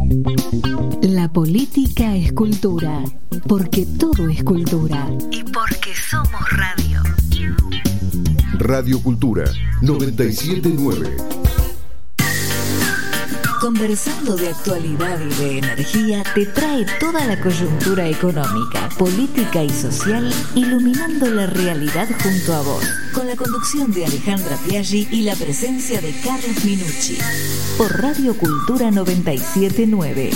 La política es cultura, porque todo es cultura. Y porque somos radio. Radio Cultura 97.9. Conversando de actualidad y de energía te trae toda la coyuntura económica, política y social, iluminando la realidad junto a vos, con la conducción de Alejandra Piaggi y la presencia de Carlos Minucci, por Radio Cultura 97.9.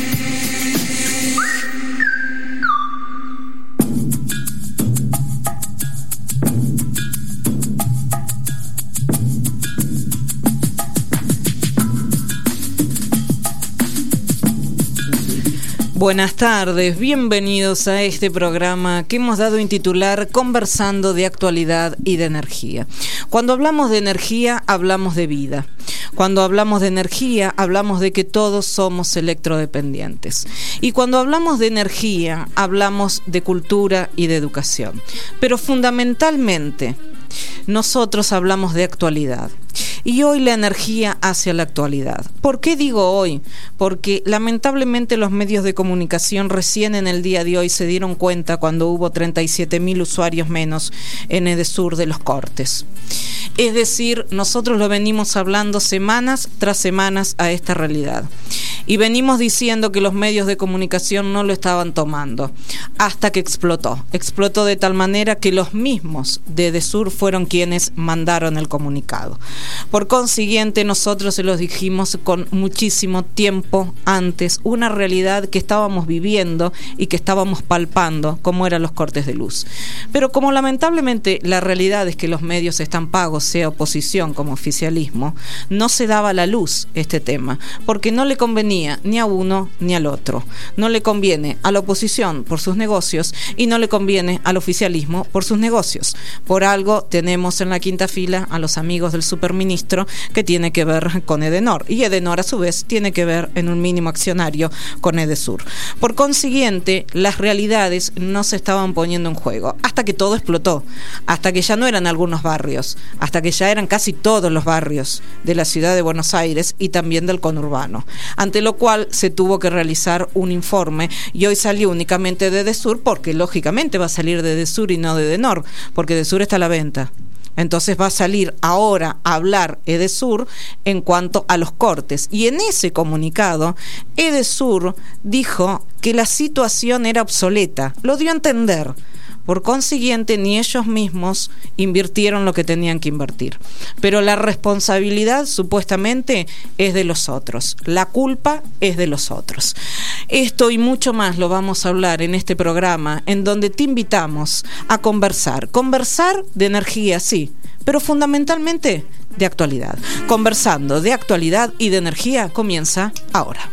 Buenas tardes, bienvenidos a este programa que hemos dado en titular Conversando de actualidad y de energía. Cuando hablamos de energía, hablamos de vida. Cuando hablamos de energía, hablamos de que todos somos electrodependientes. Y cuando hablamos de energía, hablamos de cultura y de educación. Pero fundamentalmente, nosotros hablamos de actualidad. Y hoy la energía hacia la actualidad. ¿Por qué digo hoy? Porque lamentablemente los medios de comunicación recién en el día de hoy se dieron cuenta cuando hubo 37.000 usuarios menos en Edesur de los cortes. Es decir, nosotros lo venimos hablando semanas tras semanas a esta realidad. Y venimos diciendo que los medios de comunicación no lo estaban tomando, hasta que explotó. Explotó de tal manera que los mismos de Edesur fueron quienes mandaron el comunicado. Por consiguiente, nosotros se los dijimos con muchísimo tiempo antes, una realidad que estábamos viviendo y que estábamos palpando, como eran los cortes de luz. Pero como lamentablemente la realidad es que los medios están pagos, sea oposición como oficialismo, no se daba a la luz este tema, porque no le convenía ni a uno ni al otro. No le conviene a la oposición por sus negocios y no le conviene al oficialismo por sus negocios. Por algo tenemos en la quinta fila a los amigos del superministro que tiene que ver con Edenor, y Edenor a su vez tiene que ver en un mínimo accionario con Edesur. Por consiguiente, las realidades no se estaban poniendo en juego hasta que todo explotó, hasta que ya no eran algunos barrios, hasta que ya eran casi todos los barrios de la ciudad de Buenos Aires y también del conurbano, ante lo cual se tuvo que realizar un informe, y hoy salió únicamente de Edesur, porque lógicamente va a salir de Edesur y no de Edenor, porque Edesur está a la venta. Entonces va a salir ahora a hablar Edesur en cuanto a los cortes. Y en ese comunicado, Edesur dijo que la situación era obsoleta. Lo dio a entender. Por consiguiente, ni ellos mismos invirtieron lo que tenían que invertir. Pero la responsabilidad, supuestamente, es de los otros. La culpa es de los otros. Esto y mucho más lo vamos a hablar en este programa, en donde te invitamos a conversar. Conversar de energía, sí, pero fundamentalmente de actualidad. Conversando de actualidad y de energía comienza ahora.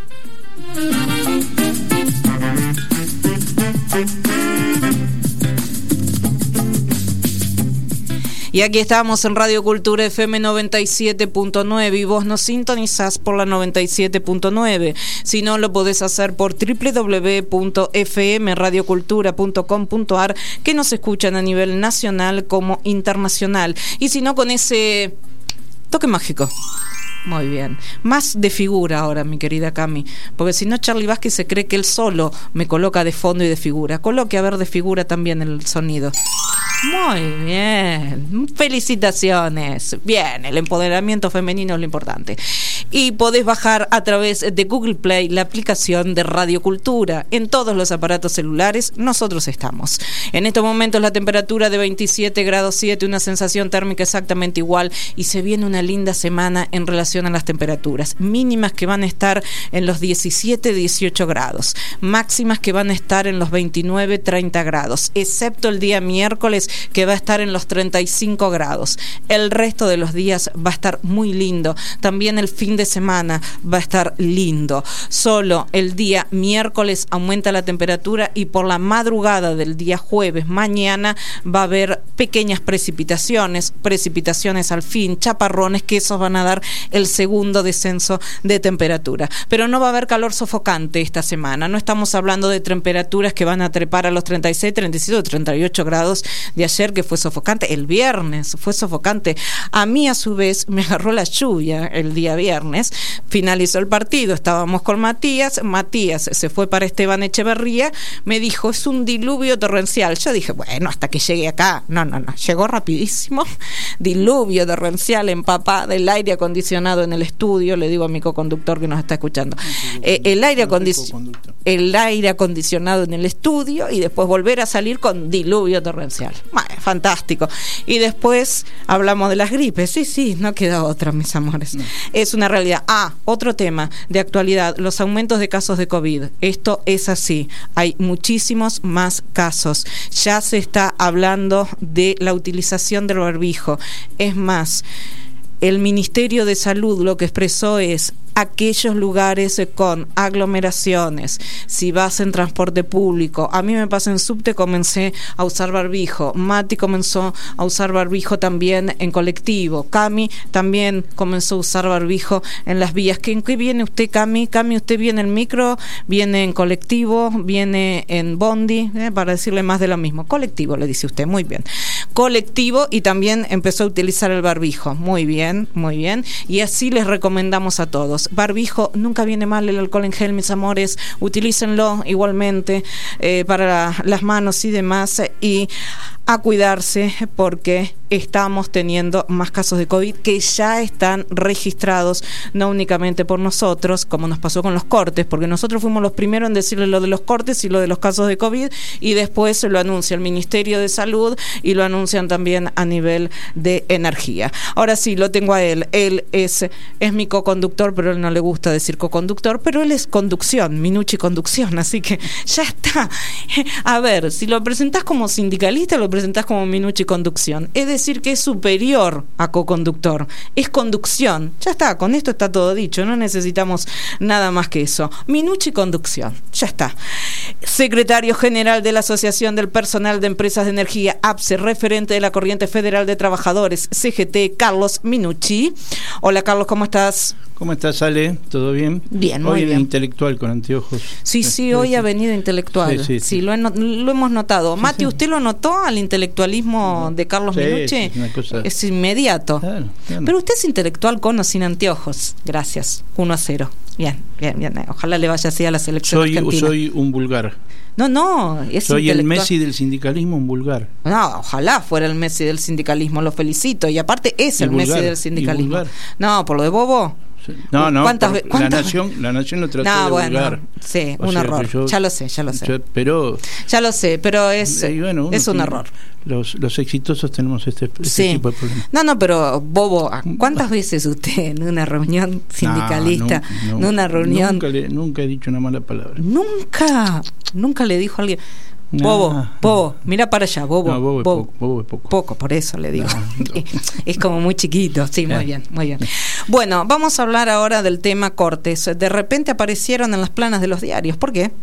Y aquí estamos en Radio Cultura FM 97.9 y vos nos sintonizás por la 97.9. Si no, lo podés hacer por www.fmradiocultura.com.ar, que nos escuchan a nivel nacional como internacional. Y si no, con ese toque mágico. Muy bien. Más de figura ahora, mi querida Cami, porque si no Charlie Vázquez se cree que él solo me coloca de fondo y de figura. Coloque a ver de figura también el sonido. Muy bien, felicitaciones. Bien, el empoderamiento femenino es lo importante. Y podés bajar a través de Google Play la aplicación de Radio Cultura. En todos los aparatos celulares nosotros estamos. En estos momentos la temperatura de 27 grados 7, una sensación térmica exactamente igual, y se viene una linda semana en relación a las temperaturas. Mínimas que van a estar en los 17-18 grados. Máximas que van a estar en los 29-30 grados, excepto el día miércoles, que va a estar en los 35 grados. El resto de los días va a estar muy lindo. También el fin de semana va a estar lindo. Solo el día miércoles aumenta la temperatura, y por la madrugada del día jueves, mañana, va a haber pequeñas precipitaciones al fin, chaparrones, que esos van a dar el segundo descenso de temperatura. Pero no va a haber calor sofocante esta semana. No estamos hablando de temperaturas que van a trepar a los 36, 37 o 38 grados de ayer, que fue sofocante, el viernes fue sofocante. A mí, a su vez, me agarró la lluvia el día viernes, finalizó el partido, estábamos con Matías se fue para Esteban Echeverría, me dijo, es un diluvio torrencial. Yo dije, bueno, hasta que llegue acá. No, llegó rapidísimo, diluvio torrencial, empapada, el aire acondicionado en el estudio, le digo a mi coconductor que nos está escuchando, el aire acondicionado en el estudio, y después volver a salir con diluvio torrencial. Fantástico. Y después hablamos de las gripes. Sí, no queda otra, mis amores. No. Es una realidad. Otro tema de actualidad, los aumentos de casos de COVID. Esto es así. Hay muchísimos más casos. Ya se está hablando de la utilización del barbijo. Es más, el Ministerio de Salud lo que expresó es: aquellos lugares con aglomeraciones, si vas en transporte público, a mí me pasa en subte, comencé a usar barbijo, Mati comenzó a usar barbijo también en colectivo, Cami también comenzó a usar barbijo en las vías. ¿En qué viene usted, Cami? Cami, ¿usted viene en micro, viene en colectivo, viene en bondi? Para decirle más de lo mismo, colectivo, le dice usted, muy bien, colectivo, y también empezó a utilizar el barbijo, muy bien, y así les recomendamos a todos. Barbijo, nunca viene mal el alcohol en gel, mis amores, utilícenlo igualmente para las manos y demás, y a cuidarse, porque estamos teniendo más casos de COVID que ya están registrados, no únicamente por nosotros, como nos pasó con los cortes, porque nosotros fuimos los primeros en decirle lo de los cortes y lo de los casos de COVID, y después lo anuncia el Ministerio de Salud y lo anuncian también a nivel de energía. Ahora sí, lo tengo a él es mi coconductor, pero él no le gusta decir coconductor, pero él es conducción, Minucci Conducción, así que ya está. A ver, si lo presentás como sindicalista, lo presentás como Minucci Conducción, es decir que es superior a coconductor, es conducción, ya está, con esto está todo dicho, no necesitamos nada más que eso. Minucci Conducción, ya está. Secretario General de la Asociación del Personal de Empresas de Energía, APSE, referente de la Corriente Federal de Trabajadores, CGT, Carlos Minucci. Hola, Carlos, ¿cómo estás? ¿Cómo estás, Ale? ¿Todo bien? Bien, muy bien. Hoy intelectual con anteojos. Sí, hoy ha venido intelectual. Sí, lo hemos notado. Mati, ¿usted lo notó al intelectualismo de Carlos Minucci? Es una cosa... Es inmediato. Claro. Pero usted es intelectual con o sin anteojos. Gracias. 1-0. Bien. Ojalá le vaya así a la selección argentina. Soy un vulgar. No, soy el Messi del sindicalismo, un vulgar. No, ojalá fuera el Messi del sindicalismo, lo felicito. Y aparte es el Messi del sindicalismo. No, por lo de Bobo. No, ¿Cuántas la nación lo trató de vulgar. Sí, un error. Ya lo sé. Ya lo sé, pero es un error. Los exitosos tenemos este tipo de problemas. No, pero Bobo, ¿cuántas veces usted en una reunión sindicalista, en una reunión... Nunca he dicho una mala palabra. Nunca le dijo a alguien... Bobo, mira para allá, Bobo. No, Bobo es poco. Poco, por eso le digo. Es como muy chiquito, sí, muy bien. Bueno, vamos a hablar ahora del tema cortes. De repente aparecieron en las planas de los diarios. ¿Por qué?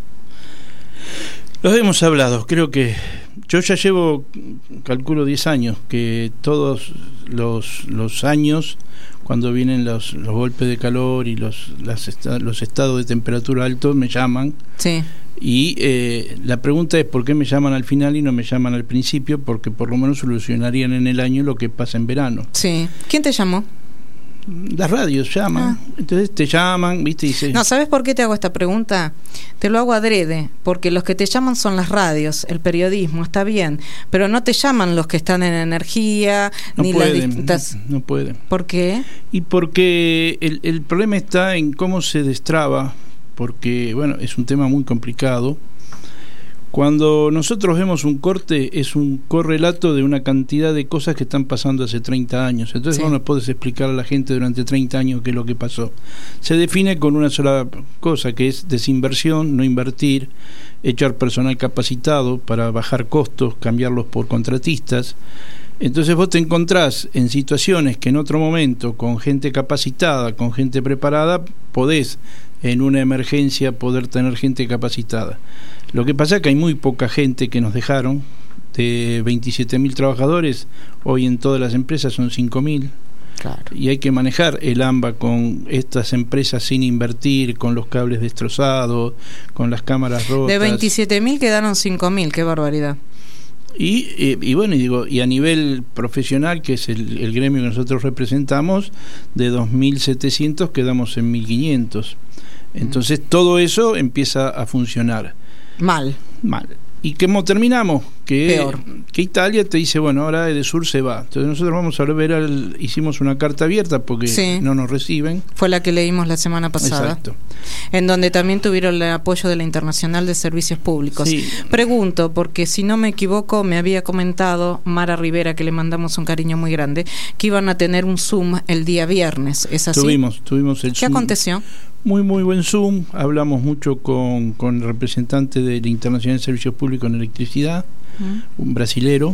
Los hemos hablado, creo que yo ya llevo, calculo 10 años, que todos los años, cuando vienen los golpes de calor y los estados de temperatura altos, me llaman. Sí. Y la pregunta es ¿por qué me llaman al final y no me llaman al principio? Porque por lo menos solucionarían en el año lo que pasa en verano. Sí. ¿Quién te llamó? Las radios llaman, entonces te llaman, ¿viste? Y No, ¿sabes por qué te hago esta pregunta? Te lo hago adrede, porque los que te llaman son las radios, el periodismo, está bien, pero no te llaman los que están en energía, ni las distintas... No pueden. ¿Por qué? Y porque el problema está en cómo se destraba, porque, bueno, es un tema muy complicado. Cuando nosotros vemos un corte, es un correlato de una cantidad de cosas que están pasando hace 30 años. Entonces vos no podés explicar a la gente durante 30 años qué es lo que pasó. Se define con una sola cosa, que es desinversión, no invertir, echar personal capacitado para bajar costos, cambiarlos por contratistas. Entonces vos te encontrás en situaciones que en otro momento, con gente capacitada, con gente preparada, podés en una emergencia poder tener gente capacitada. Lo que pasa es que hay muy poca gente que nos dejaron. De 27.000 trabajadores, hoy en todas las empresas son 5.000. Claro. Y hay que manejar el AMBA con estas empresas sin invertir, con los cables destrozados, con las cámaras rotas. De 27.000 quedaron 5.000, qué barbaridad. Y bueno, y a nivel profesional, que es el gremio que nosotros representamos, de 2.700 quedamos en 1.500. Entonces todo eso empieza a funcionar. Mal. ¿Y cómo terminamos? Que Italia te dice, bueno, ahora Edesur se va. Entonces nosotros vamos a ver, hicimos una carta abierta porque no nos reciben. Fue la que leímos la semana pasada. Exacto. En donde también tuvieron el apoyo de la Internacional de Servicios Públicos. Sí. Pregunto, porque si no me equivoco, me había comentado Mara Rivera, que le mandamos un cariño muy grande, que iban a tener un Zoom el día viernes. ¿Es así? Tuvimos el Zoom. ¿Qué aconteció? Muy buen Zoom. Hablamos mucho con el representante de la Internacional de Servicios Públicos en Electricidad, un brasilero,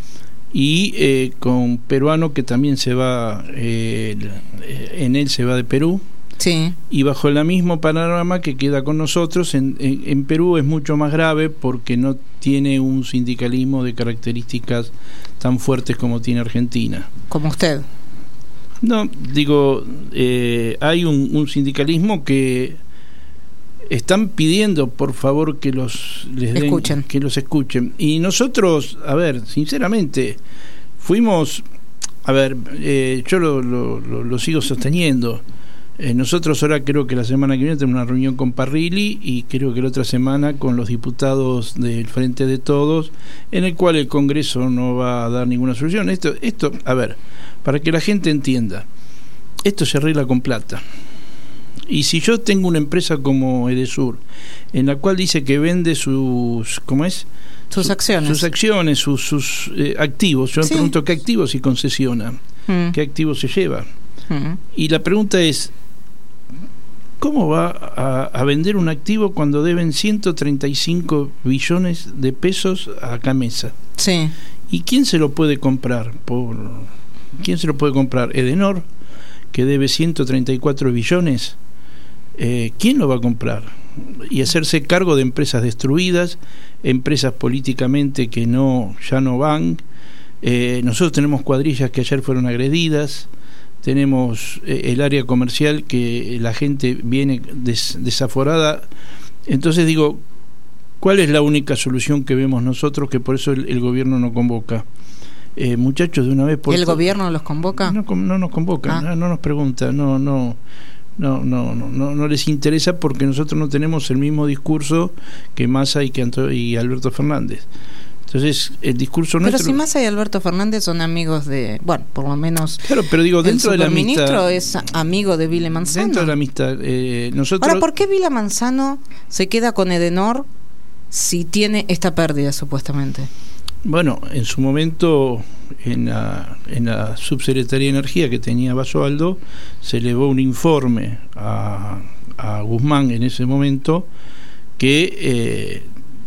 y con peruano que también se va, en él se va de Perú. Sí. Y bajo el mismo panorama que queda con nosotros, en Perú es mucho más grave porque no tiene un sindicalismo de características tan fuertes como tiene Argentina. Como usted. No, digo, hay un sindicalismo que están pidiendo, por favor, que los escuchen. Y nosotros, a ver, sinceramente, fuimos, yo lo sigo sosteniendo. Nosotros ahora creo que la semana que viene tenemos una reunión con Parrilli y creo que la otra semana con los diputados del Frente de Todos, en el cual el Congreso no va a dar ninguna solución. Esto, a ver, para que la gente entienda, esto se arregla con plata. Y si yo tengo una empresa como Edesur, en la cual dice que vende sus acciones, sus activos, yo me pregunto qué activos y concesiona, qué activos se lleva. Y la pregunta es, ¿cómo va a vender un activo cuando deben 135 billones de pesos a Camesa? Sí. ¿Y quién se lo puede comprar? ¿Quién se lo puede comprar? Edenor, que debe 134 billones. ¿Quién lo va a comprar? Y hacerse cargo de empresas destruidas, empresas políticamente que ya no van. Nosotros tenemos cuadrillas que ayer fueron agredidas. Tenemos el área comercial que la gente viene desaforada. Entonces digo, ¿cuál es la única solución que vemos nosotros? Que por eso el gobierno no convoca. Muchachos, de una vez por ¿El gobierno los convoca? No nos convoca, no nos pregunta, no les interesa, porque nosotros no tenemos el mismo discurso que Massa y Alberto Fernández. Entonces, el discurso nuestro... Pero si Massa y Alberto Fernández son amigos de... Bueno, por lo menos... Claro, pero digo, dentro de la amistad... El superministro es amigo de Vila Manzano. Dentro de la amistad, nosotros... Ahora, ¿por qué Vila Manzano se queda con Edenor si tiene esta pérdida, supuestamente? Bueno, en su momento, en la Subsecretaría de Energía que tenía Basualdo, se elevó un informe a Guzmán en ese momento que...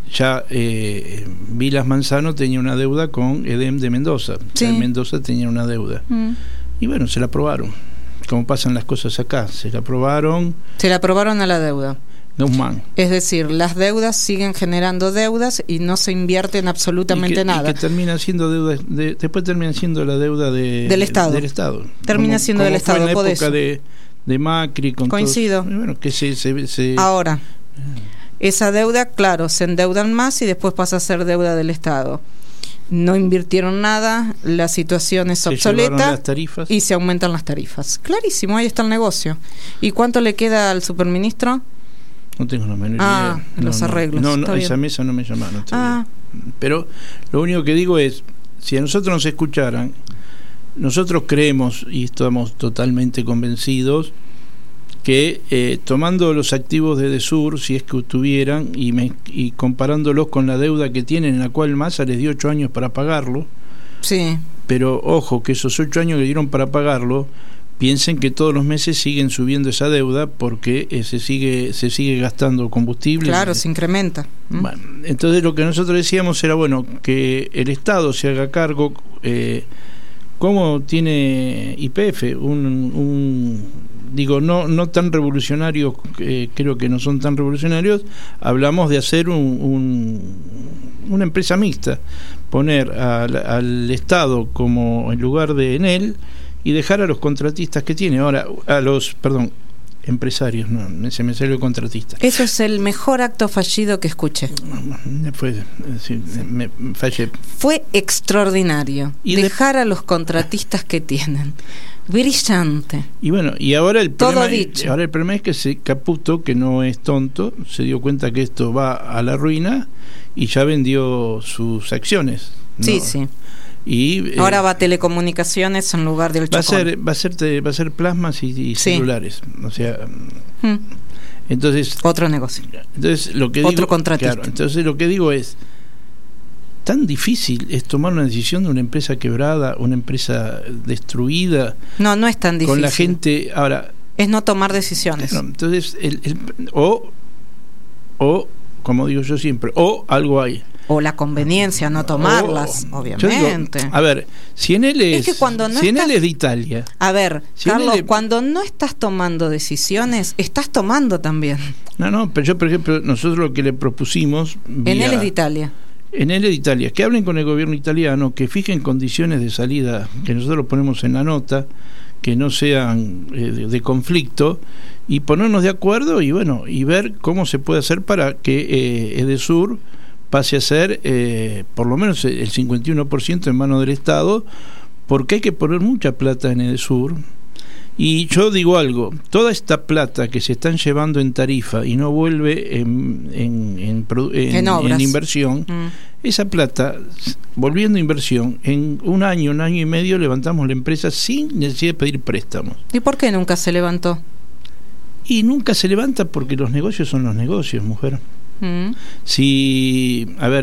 Vilas Manzano tenía una deuda con EDEM de Mendoza. Sí. Mendoza tenía una deuda. Y bueno, se la aprobaron. Como pasan las cosas acá, se la aprobaron. Se la aprobaron a la deuda. Guzmán. Es decir, las deudas siguen generando deudas y no se invierte en absolutamente nada. Y que termina siendo deuda, después termina siendo la deuda del Estado. Termina siendo del Estado. Fue en la época de Macri. Coincido. Bueno, que se Ahora... Esa deuda, claro, se endeudan más y después pasa a ser deuda del Estado. No invirtieron nada, la situación es obsoleta las tarifas. Y se aumentan las tarifas. Clarísimo, ahí está el negocio. ¿Y cuánto le queda al superministro? No tengo la menor idea. Los arreglos. No, esa mesa no me llamaron. Pero lo único que digo es, si a nosotros nos escucharan, nosotros creemos y estamos totalmente convencidos que tomando los activos de Edesur, si es que tuvieran, y comparándolos con la deuda que tienen, en la cual Massa les dio 8 años para pagarlo, sí. Pero ojo, que esos 8 años que dieron para pagarlo, piensen que todos los meses siguen subiendo esa deuda porque se sigue gastando combustible. Claro, se incrementa. Bueno, entonces lo que nosotros decíamos era, bueno, que el Estado se haga cargo, como tiene YPF, digo, no tan revolucionarios, creo que no son tan revolucionarios. Hablamos de hacer una empresa mixta, poner al Estado como en lugar de Enel y dejar a los contratistas que tiene ahora, empresarios, no, se me salió contratista. Eso es el mejor acto fallido que escuché. Me fallé. Fue extraordinario. Y dejar a los contratistas que tienen. Brillante. Y bueno, y ahora el todo problema, dicho. Ahora el problema es que Caputo, que no es tonto, se dio cuenta que esto va a la ruina y ya vendió sus acciones, ¿no? Sí. Y ahora va a telecomunicaciones en lugar del Chocón. Va a ser plasmas y celulares, o sea, entonces otro negocio. Entonces lo que otro digo, contratista. Claro, entonces lo que digo es, tan difícil es tomar una decisión de una empresa quebrada, una empresa destruida. No es tan difícil. Con la gente ahora es no tomar decisiones. No, entonces o como digo yo siempre, o algo hay. O la conveniencia, no tomarlas, obviamente. Digo, a ver, si en él es, que cuando no si estás, en él es de Italia. A ver, si Carlos, cuando no estás tomando decisiones, estás tomando también. No, pero yo, por ejemplo, nosotros lo que le propusimos... En él es de Italia. En él es de Italia. Que hablen con el gobierno italiano, que fijen condiciones de salida, que nosotros ponemos en la nota, que no sean de conflicto, y ponernos de acuerdo y bueno, y ver cómo se puede hacer para que Edesur pase a ser por lo menos el 51% en manos del Estado, porque hay que poner mucha plata en Edesur. Y yo digo algo, toda esta plata que se están llevando en tarifa y no vuelve en inversión, esa plata, volviendo a inversión, en un año y medio levantamos la empresa sin necesidad de pedir préstamos. ¿Y por qué nunca se levantó? Y nunca se levanta porque los negocios son los negocios, mujer. Si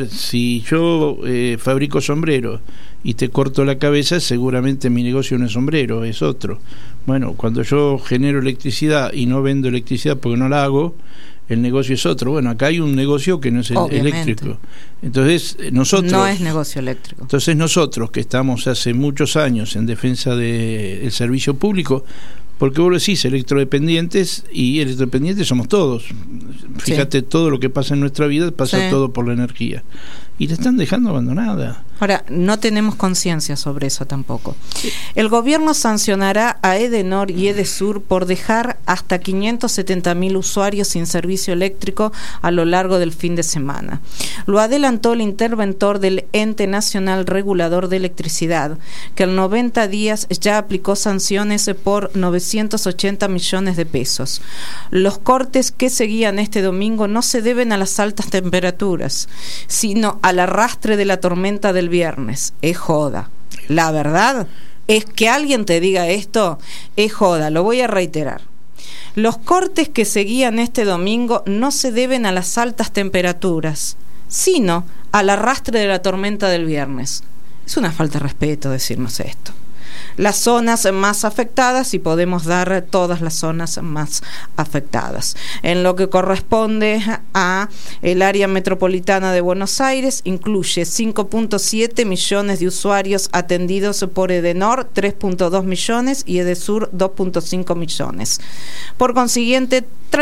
yo fabrico sombreros y te corto la cabeza, seguramente mi negocio no es sombrero, es otro. Bueno, cuando yo genero electricidad y no vendo electricidad porque no la hago, el negocio es otro. Bueno, acá hay un negocio que no es eléctrico. Entonces, nosotros... No es negocio eléctrico. Entonces, nosotros que estamos hace muchos años en defensa del servicio público, porque vos lo decís, electrodependientes, y electrodependientes somos todos. Fíjate, todo lo que pasa en nuestra vida pasa todo por la energía. Y la están dejando abandonada. Ahora, no tenemos conciencia sobre eso tampoco. El gobierno sancionará a Edenor y Edesur por dejar hasta 570.000 usuarios sin servicio eléctrico a lo largo del fin de semana. Lo adelantó el interventor del Ente Nacional Regulador de Electricidad, que en 90 días ya aplicó sanciones por 980 millones de pesos. Los cortes que seguían este domingo no se deben a las altas temperaturas, sino al arrastre de la tormenta del viernes. Es joda. La verdad es que alguien te diga esto, es joda. Lo voy a reiterar. Los cortes que seguían este domingo no se deben a las altas temperaturas, sino al arrastre de la tormenta del viernes. Es una falta de respeto decirnos esto. Las zonas más afectadas, y podemos dar todas las zonas más afectadas. En lo que corresponde a el área metropolitana de Buenos Aires, incluye 5.7 millones de usuarios atendidos por Edenor, 3.2 millones, y Edesur, 2.5 millones. Por consiguiente,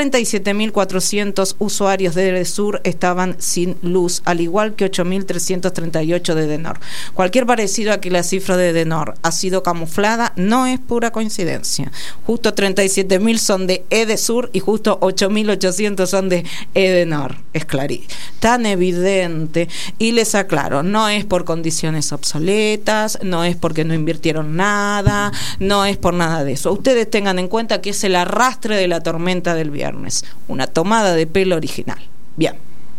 37.400 usuarios de Edesur estaban sin luz, al igual que 8.338 de Edenor. Cualquier parecido a que la cifra de Edenor ha sido camuflada no es pura coincidencia. Justo 37.000 son de Edesur y justo 8.800 son de Edenor. Es clarísimo, tan evidente. Y les aclaro, no es por condiciones obsoletas, no es porque no invirtieron nada, no es por nada de eso. Ustedes tengan en cuenta que es el arrastre de la tormenta del viernes, una tomada de pelo original. Bien.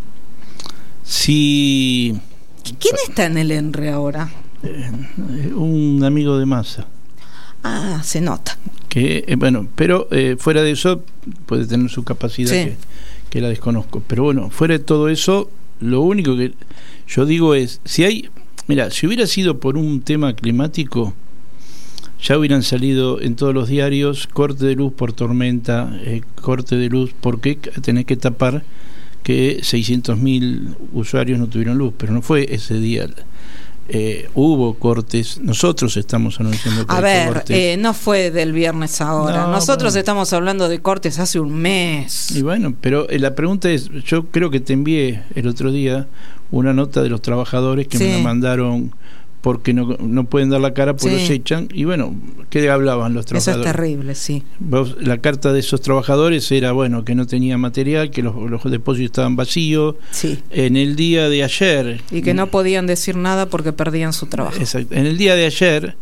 Sí. ¿Quién está en el ENRE ahora? Un amigo de Massa. Ah, se nota. Que bueno, pero fuera de eso puede tener su capacidad, que la desconozco. Pero bueno, fuera de todo eso, lo único que yo digo es, si hubiera sido por un tema climático, ya hubieran salido en todos los diarios corte de luz por tormenta, corte de luz porque tenés que tapar que 600.000 usuarios no tuvieron luz, pero no fue ese día. Hubo cortes, nosotros estamos anunciando que cortes. No fue del viernes ahora, nosotros estamos hablando de cortes hace un mes. Y bueno, pero la pregunta es, yo creo que te envié el otro día una nota de los trabajadores que me la mandaron porque no pueden dar la cara, pues los echan. Y bueno, ¿qué hablaban los trabajadores? Eso es terrible, sí. La carta de esos trabajadores era, bueno, que no tenía material, que los depósitos estaban vacíos. Sí. En el día de ayer... Y que no podían decir nada porque perdían su trabajo. Exacto. En el día de ayer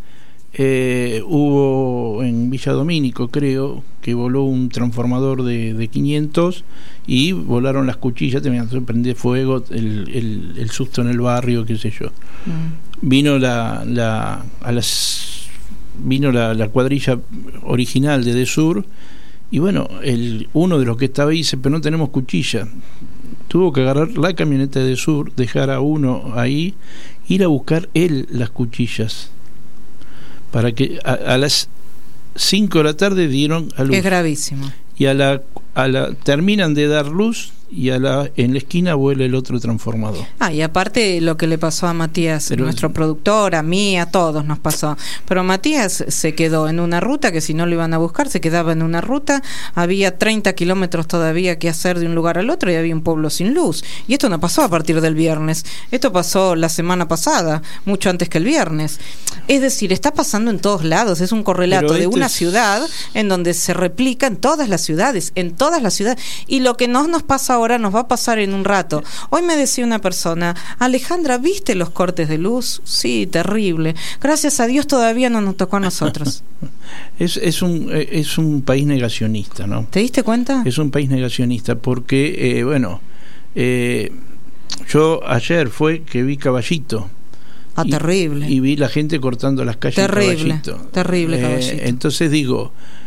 hubo en Villa Domínico, creo, que voló un transformador de 500 y volaron las cuchillas, tenían que prender fuego, el susto en el barrio, qué sé yo. Vino la cuadrilla original de Desur y bueno, uno de los que estaba ahí dice, pero no tenemos cuchilla. Tuvo que agarrar la camioneta de Desur, dejar a uno ahí, ir a buscar él las cuchillas para que a las 5 de la tarde dieron a luz. Es gravísimo. Y terminan de dar luz y en la esquina vuela el otro transformador. Y aparte lo que le pasó a Matías, nuestro productor, a mí, a todos nos pasó. Pero Matías se quedó en una ruta que si no lo iban a buscar, se quedaba en una ruta, había 30 kilómetros todavía que hacer de un lugar al otro y había un pueblo sin luz. Y esto no pasó a partir del viernes, esto pasó la semana pasada, mucho antes que el viernes. Es decir, está pasando en todos lados, es un correlato de una ciudad en donde se replica en todas las ciudades, y lo que no nos pasa ahora nos va a pasar en un rato. Hoy me decía una persona, Alejandra, ¿viste los cortes de luz? Sí, terrible. Gracias a Dios todavía no nos tocó a nosotros. Es un país negacionista, ¿no? ¿Te diste cuenta? Es un país negacionista porque, yo ayer fue que vi Caballito. Terrible. Y vi la gente cortando las calles. Terrible, terrible Caballito. Entonces digo,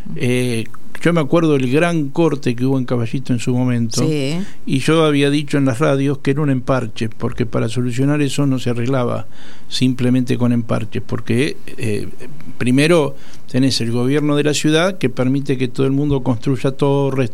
yo me acuerdo del gran corte que hubo en Caballito en su momento, sí. Y yo había dicho en las radios que era un emparche, porque para solucionar eso no se arreglaba simplemente con emparches, porque primero tenés el gobierno de la ciudad que permite que todo el mundo construya torres,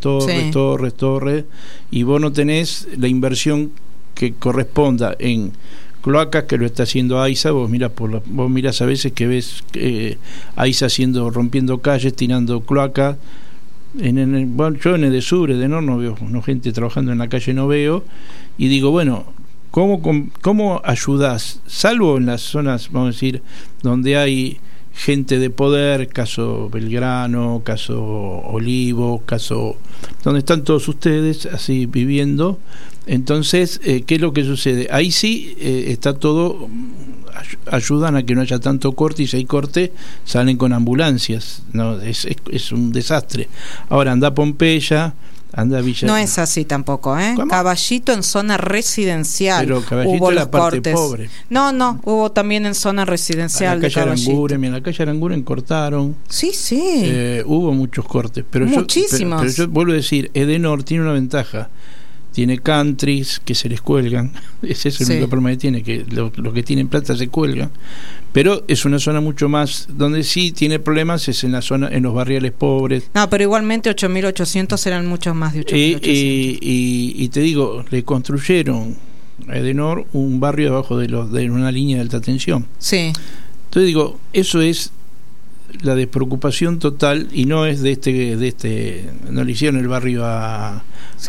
y vos no tenés la inversión que corresponda en cloacas, que lo está haciendo AISA. Vos mirás a veces que ves AISA rompiendo calles, tirando cloacas. Yo en Edesur, Edenor no veo gente trabajando en la calle, no veo, y digo, bueno, ¿cómo ayudás? Salvo en las zonas, vamos a decir, donde hay gente de poder, caso Belgrano, caso Olivo, donde están todos ustedes así viviendo. Entonces, ¿qué es lo que sucede? Ahí sí está todo, ayudan a que no haya tanto corte, y si hay corte salen con ambulancias, no es un desastre. Ahora anda a Pompeya, anda a Villa. No es así tampoco, ¿Cómo? Caballito en zona residencial. Pero Caballito hubo es los la parte cortes. pobre. No, hubo también en zona residencial de Caballito. En la calle Aranguren cortaron. Sí. Hubo muchos cortes, pero muchísimos. Pero yo vuelvo a decir, Edenor tiene una ventaja. Tiene countries que se les cuelgan, ese es el único problema que tiene, que los que tienen plata se cuelgan, pero es una zona mucho más, donde sí tiene problemas es en los barriales pobres. No, pero igualmente 8.800 eran muchos más de 8.800. Y te digo, le construyeron a Edenor un barrio debajo de una línea de alta tensión. Sí. Entonces digo, eso es la despreocupación total, y no es de este no le hicieron el barrio a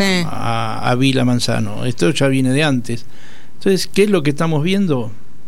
Vila Manzano, esto ya viene de antes. Entonces, ¿qué es lo que estamos viendo?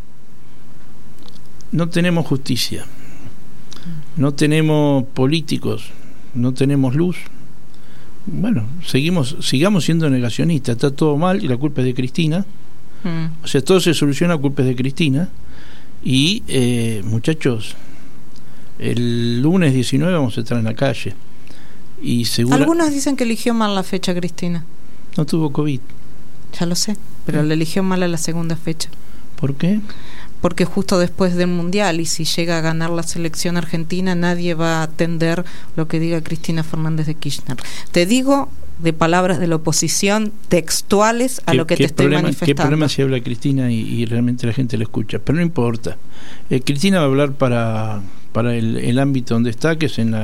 No tenemos justicia, no tenemos políticos, no tenemos luz. Bueno, sigamos siendo negacionistas, está todo mal y la culpa es de Cristina. O sea, todo se soluciona a culpa de Cristina. Y muchachos, el lunes 19 vamos a estar en la calle. Y algunos dicen que eligió mal la fecha Cristina. No tuvo COVID. Ya lo sé, pero le eligió mal a la segunda fecha. ¿Por qué? Porque justo después del Mundial, y si llega a ganar la selección argentina, nadie va a atender lo que diga Cristina Fernández de Kirchner. Te digo de palabras de la oposición textuales a lo que te estoy manifestando. ¿Qué problema si habla Cristina y realmente la gente lo escucha? Pero no importa. Cristina va a hablar para el ámbito donde está, que es en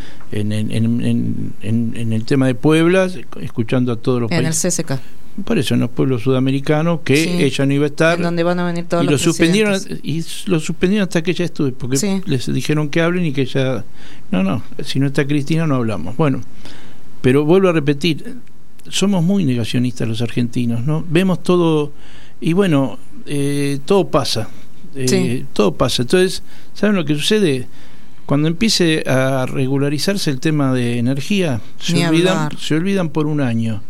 el tema de Puebla, escuchando a todos los países. En el CCK. Por eso en los pueblos sudamericanos, que ella no iba a estar, en donde van a venir todos y los suspendieron, y lo suspendieron hasta que ella estuve, porque les dijeron que hablen y que ella no, si no está Cristina no hablamos. Bueno, pero vuelvo a repetir, somos muy negacionistas los argentinos, ¿no? Vemos todo y bueno, todo pasa. Sí. Todo pasa. Entonces, ¿saben lo que sucede? Cuando empiece a regularizarse el tema de energía, se olvidan por un año.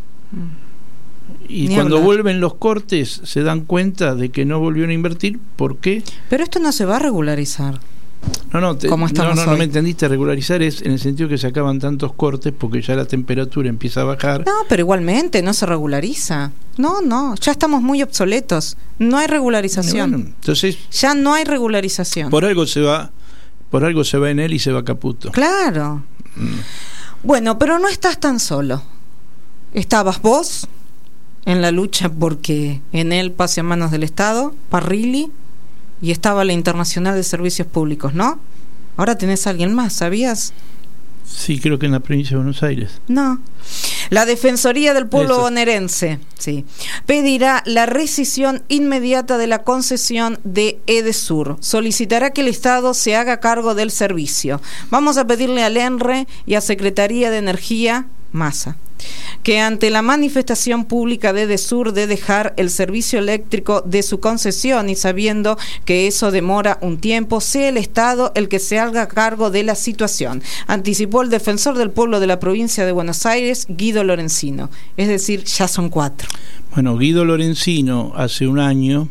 Y Ni cuando hablar. vuelven los cortes, se dan cuenta de que no volvieron a invertir. ¿Por qué? Pero esto no se va a regularizar. No me entendiste. Regularizar es en el sentido que se acaban tantos cortes porque ya la temperatura empieza a bajar. No, pero igualmente no se regulariza. No, ya estamos muy obsoletos. No hay regularización. Bueno, entonces, ya no hay regularización. por algo se va en él y se va Caputo. Claro. Bueno, pero no estás tan solo. Estabas vos en la lucha porque en él pase a manos del Estado, Parrilli, y estaba la Internacional de Servicios Públicos, ¿no? Ahora tenés a alguien más, ¿sabías? Sí, creo que en la provincia de Buenos Aires. No. La Defensoría del Pueblo Eso. bonaerense, sí, pedirá la rescisión inmediata de la concesión de Edesur. Solicitará que el Estado se haga cargo del servicio. Vamos a pedirle al ENRE y a Secretaría de Energía, Massa, que ante la manifestación pública de Edesur de dejar el servicio eléctrico de su concesión y sabiendo que eso demora un tiempo, sea el Estado el que se haga cargo de la situación, anticipó el defensor del pueblo de la provincia de Buenos Aires, Guido Lorenzino. Es decir, ya son 4. Bueno, Guido Lorenzino hace un año,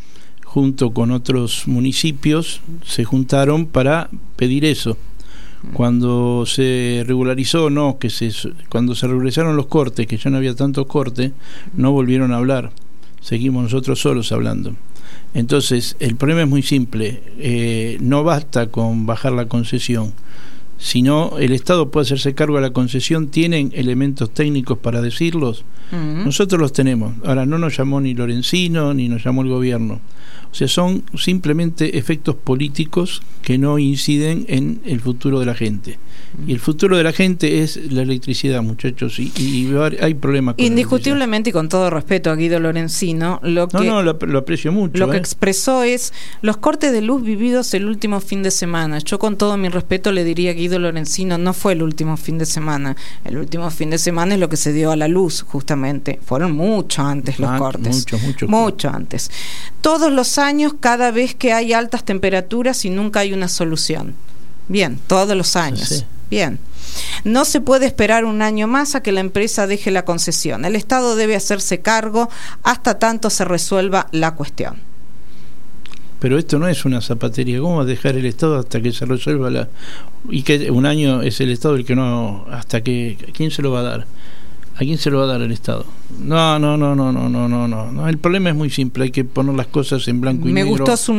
junto con otros municipios, se juntaron para pedir eso. Cuando se regularizó, cuando se regularizaron los cortes, que ya no había tantos cortes, no volvieron a hablar. Seguimos nosotros solos hablando. Entonces, el problema es muy simple. No basta con bajar la concesión, sino el Estado puede hacerse cargo de la concesión. ¿Tienen elementos técnicos para decirlos? Nosotros los tenemos. Ahora, no nos llamó ni Lorenzino ni nos llamó el gobierno. O sea, son simplemente efectos políticos que no inciden en el futuro de la gente. Y el futuro de la gente es la electricidad, muchachos, y hay problemas con indiscutiblemente, y con todo respeto a Guido Lorenzino, lo aprecio mucho. Lo que expresó es los cortes de luz vividos el último fin de semana. Yo, con todo mi respeto, le diría a Guido Lorenzino, no fue el último fin de semana. El último fin de semana es lo que se dio a la luz, justamente. Fueron mucho antes los cortes. Mucho antes. Todos los años, cada vez que hay altas temperaturas y nunca hay una solución. Bien, todos los años. Sí. Bien. No se puede esperar un año más a que la empresa deje la concesión. El Estado debe hacerse cargo hasta tanto se resuelva la cuestión. Pero esto no es una zapatería. ¿Cómo va a dejar el Estado hasta que se resuelva y que un año es el Estado el que no... hasta que... ¿A quién se lo va a dar? ¿A quién se lo va a dar el Estado? No. El problema es muy simple. Hay que poner las cosas en blanco y negro. Me gustó su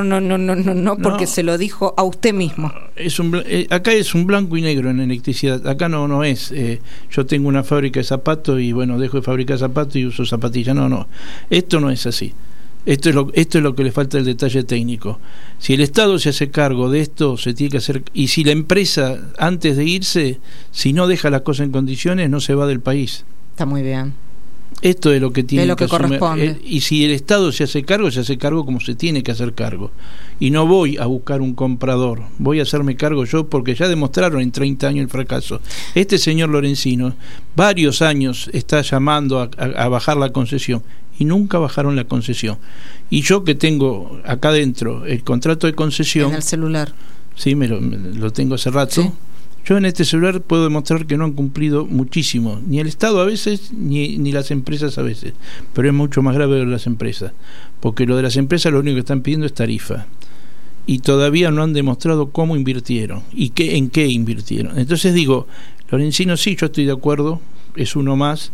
no, porque se lo dijo a usted mismo. Acá es un blanco y negro en electricidad. Acá no es yo tengo una fábrica de zapatos y bueno, dejo de fabricar zapatos y uso zapatillas. No. Esto no es así. Esto es lo que le falta el detalle técnico. Si el Estado se hace cargo de esto, se tiene que hacer. Y si la empresa, antes de irse, si no deja las cosas en condiciones, no se va del país. Está muy bien. Esto es lo que tiene es lo que corresponde. Y si el Estado se hace cargo como se tiene que hacer cargo. Y no voy a buscar un comprador, voy a hacerme cargo yo, porque ya demostraron en 30 años el fracaso. Este señor Lorenzino, varios años está llamando a bajar la concesión y nunca bajaron la concesión. Y yo, que tengo acá dentro el contrato de concesión... En el celular. Sí, lo tengo hace rato. Sí. Yo en este celular puedo demostrar que no han cumplido muchísimo, ni el Estado a veces, ni las empresas a veces, pero es mucho más grave lo de las empresas, porque lo de las empresas lo único que están pidiendo es tarifa, y todavía no han demostrado cómo invirtieron, y en qué invirtieron. Entonces digo, Lorenzino, sí, yo estoy de acuerdo, es uno más.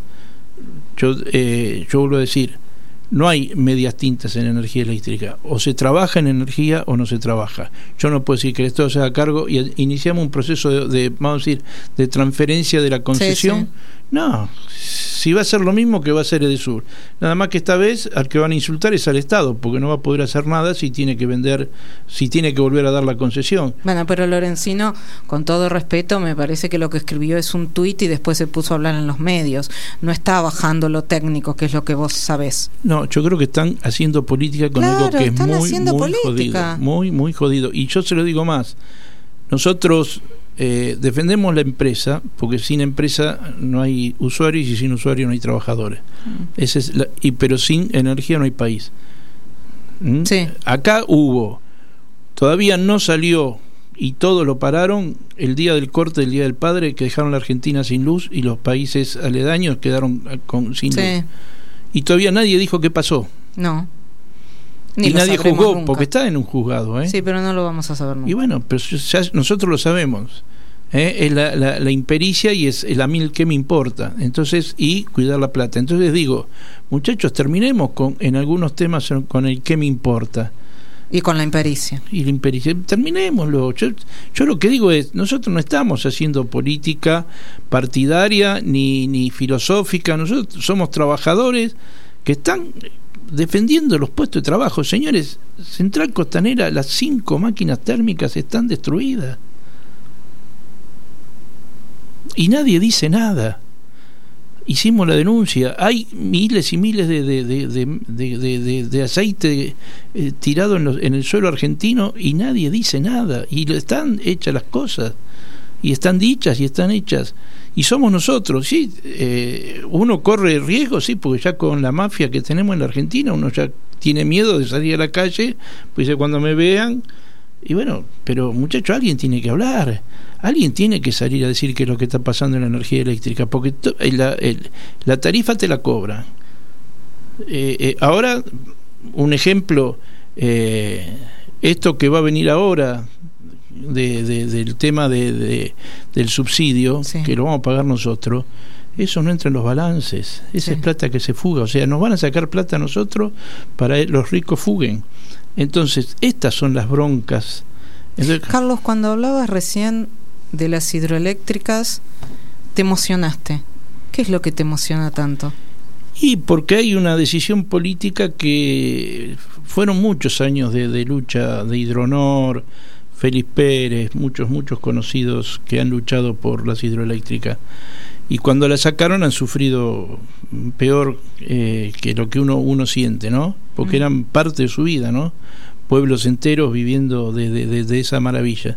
Yo vuelvo a decir, no hay medias tintas en energía eléctrica. O se trabaja en energía o no se trabaja. Yo no puedo decir que el Estado se haga cargo y iniciamos un proceso de vamos a decir, de transferencia de la concesión. Sí. No, si va a ser lo mismo que va a hacer Edesur. Nada más que esta vez al que van a insultar es al Estado, porque no va a poder hacer nada si tiene que vender, si tiene que volver a dar la concesión. Bueno, pero Lorenzino, con todo respeto, me parece que lo que escribió es un tuit y después se puso a hablar en los medios. No está bajando lo técnico, que es lo que vos sabés. No, yo creo que están haciendo política con algo que es muy jodido. Muy jodido. Y yo se lo digo más. Nosotros defendemos la empresa, porque sin empresa no hay usuarios y sin usuarios no hay trabajadores. Pero sin energía no hay país. Sí. Acá todavía no salió, y todo lo pararon el día del corte, el Día del Padre, que dejaron la Argentina sin luz y los países aledaños quedaron sin luz. Y todavía nadie dijo qué pasó. No. Y nadie juzgó, nunca. Porque está en un juzgado. Sí, pero no lo vamos a saber nunca. Y bueno, pero ya nosotros lo sabemos. Es la impericia y es el a mí qué me importa. Entonces, y cuidar la plata. Entonces digo, muchachos, terminemos en algunos temas con el qué me importa. Y con la impericia. Y la impericia. Terminémoslo. Yo lo que digo es, nosotros no estamos haciendo política partidaria ni filosófica. Nosotros somos trabajadores que están defendiendo los puestos de trabajo. Señores, Central Costanera, las 5 máquinas térmicas están destruidas. Y nadie dice nada. Hicimos la denuncia. Hay miles y miles de aceite tirado en el suelo argentino y nadie dice nada. Y están hechas las cosas. Y están dichas y están hechas. Y somos nosotros, sí. Uno corre riesgo, sí, porque ya con la mafia que tenemos en la Argentina, uno ya tiene miedo de salir a la calle, pues cuando me vean. Y bueno, pero muchachos, alguien tiene que hablar. Alguien tiene que salir a decir qué es lo que está pasando en la energía eléctrica, porque la tarifa te la cobran. Ahora, un ejemplo, esto que va a venir ahora del tema del subsidio, sí, que lo vamos a pagar nosotros, eso no entra en los balances. Esa es plata que se fuga. O sea, nos van a sacar plata a nosotros para que los ricos fuguen. Entonces, estas son las broncas. Entonces, Carlos, cuando hablabas recién de las hidroeléctricas, te emocionaste. ¿Qué es lo que te emociona tanto? Y porque hay una decisión política que fueron muchos años de lucha de Hidronor, Félix Pérez, muchos conocidos que han luchado por las hidroeléctricas. Y cuando la sacaron han sufrido peor que lo que uno siente, ¿no? Porque eran parte de su vida, ¿no? Pueblos enteros viviendo de esa maravilla.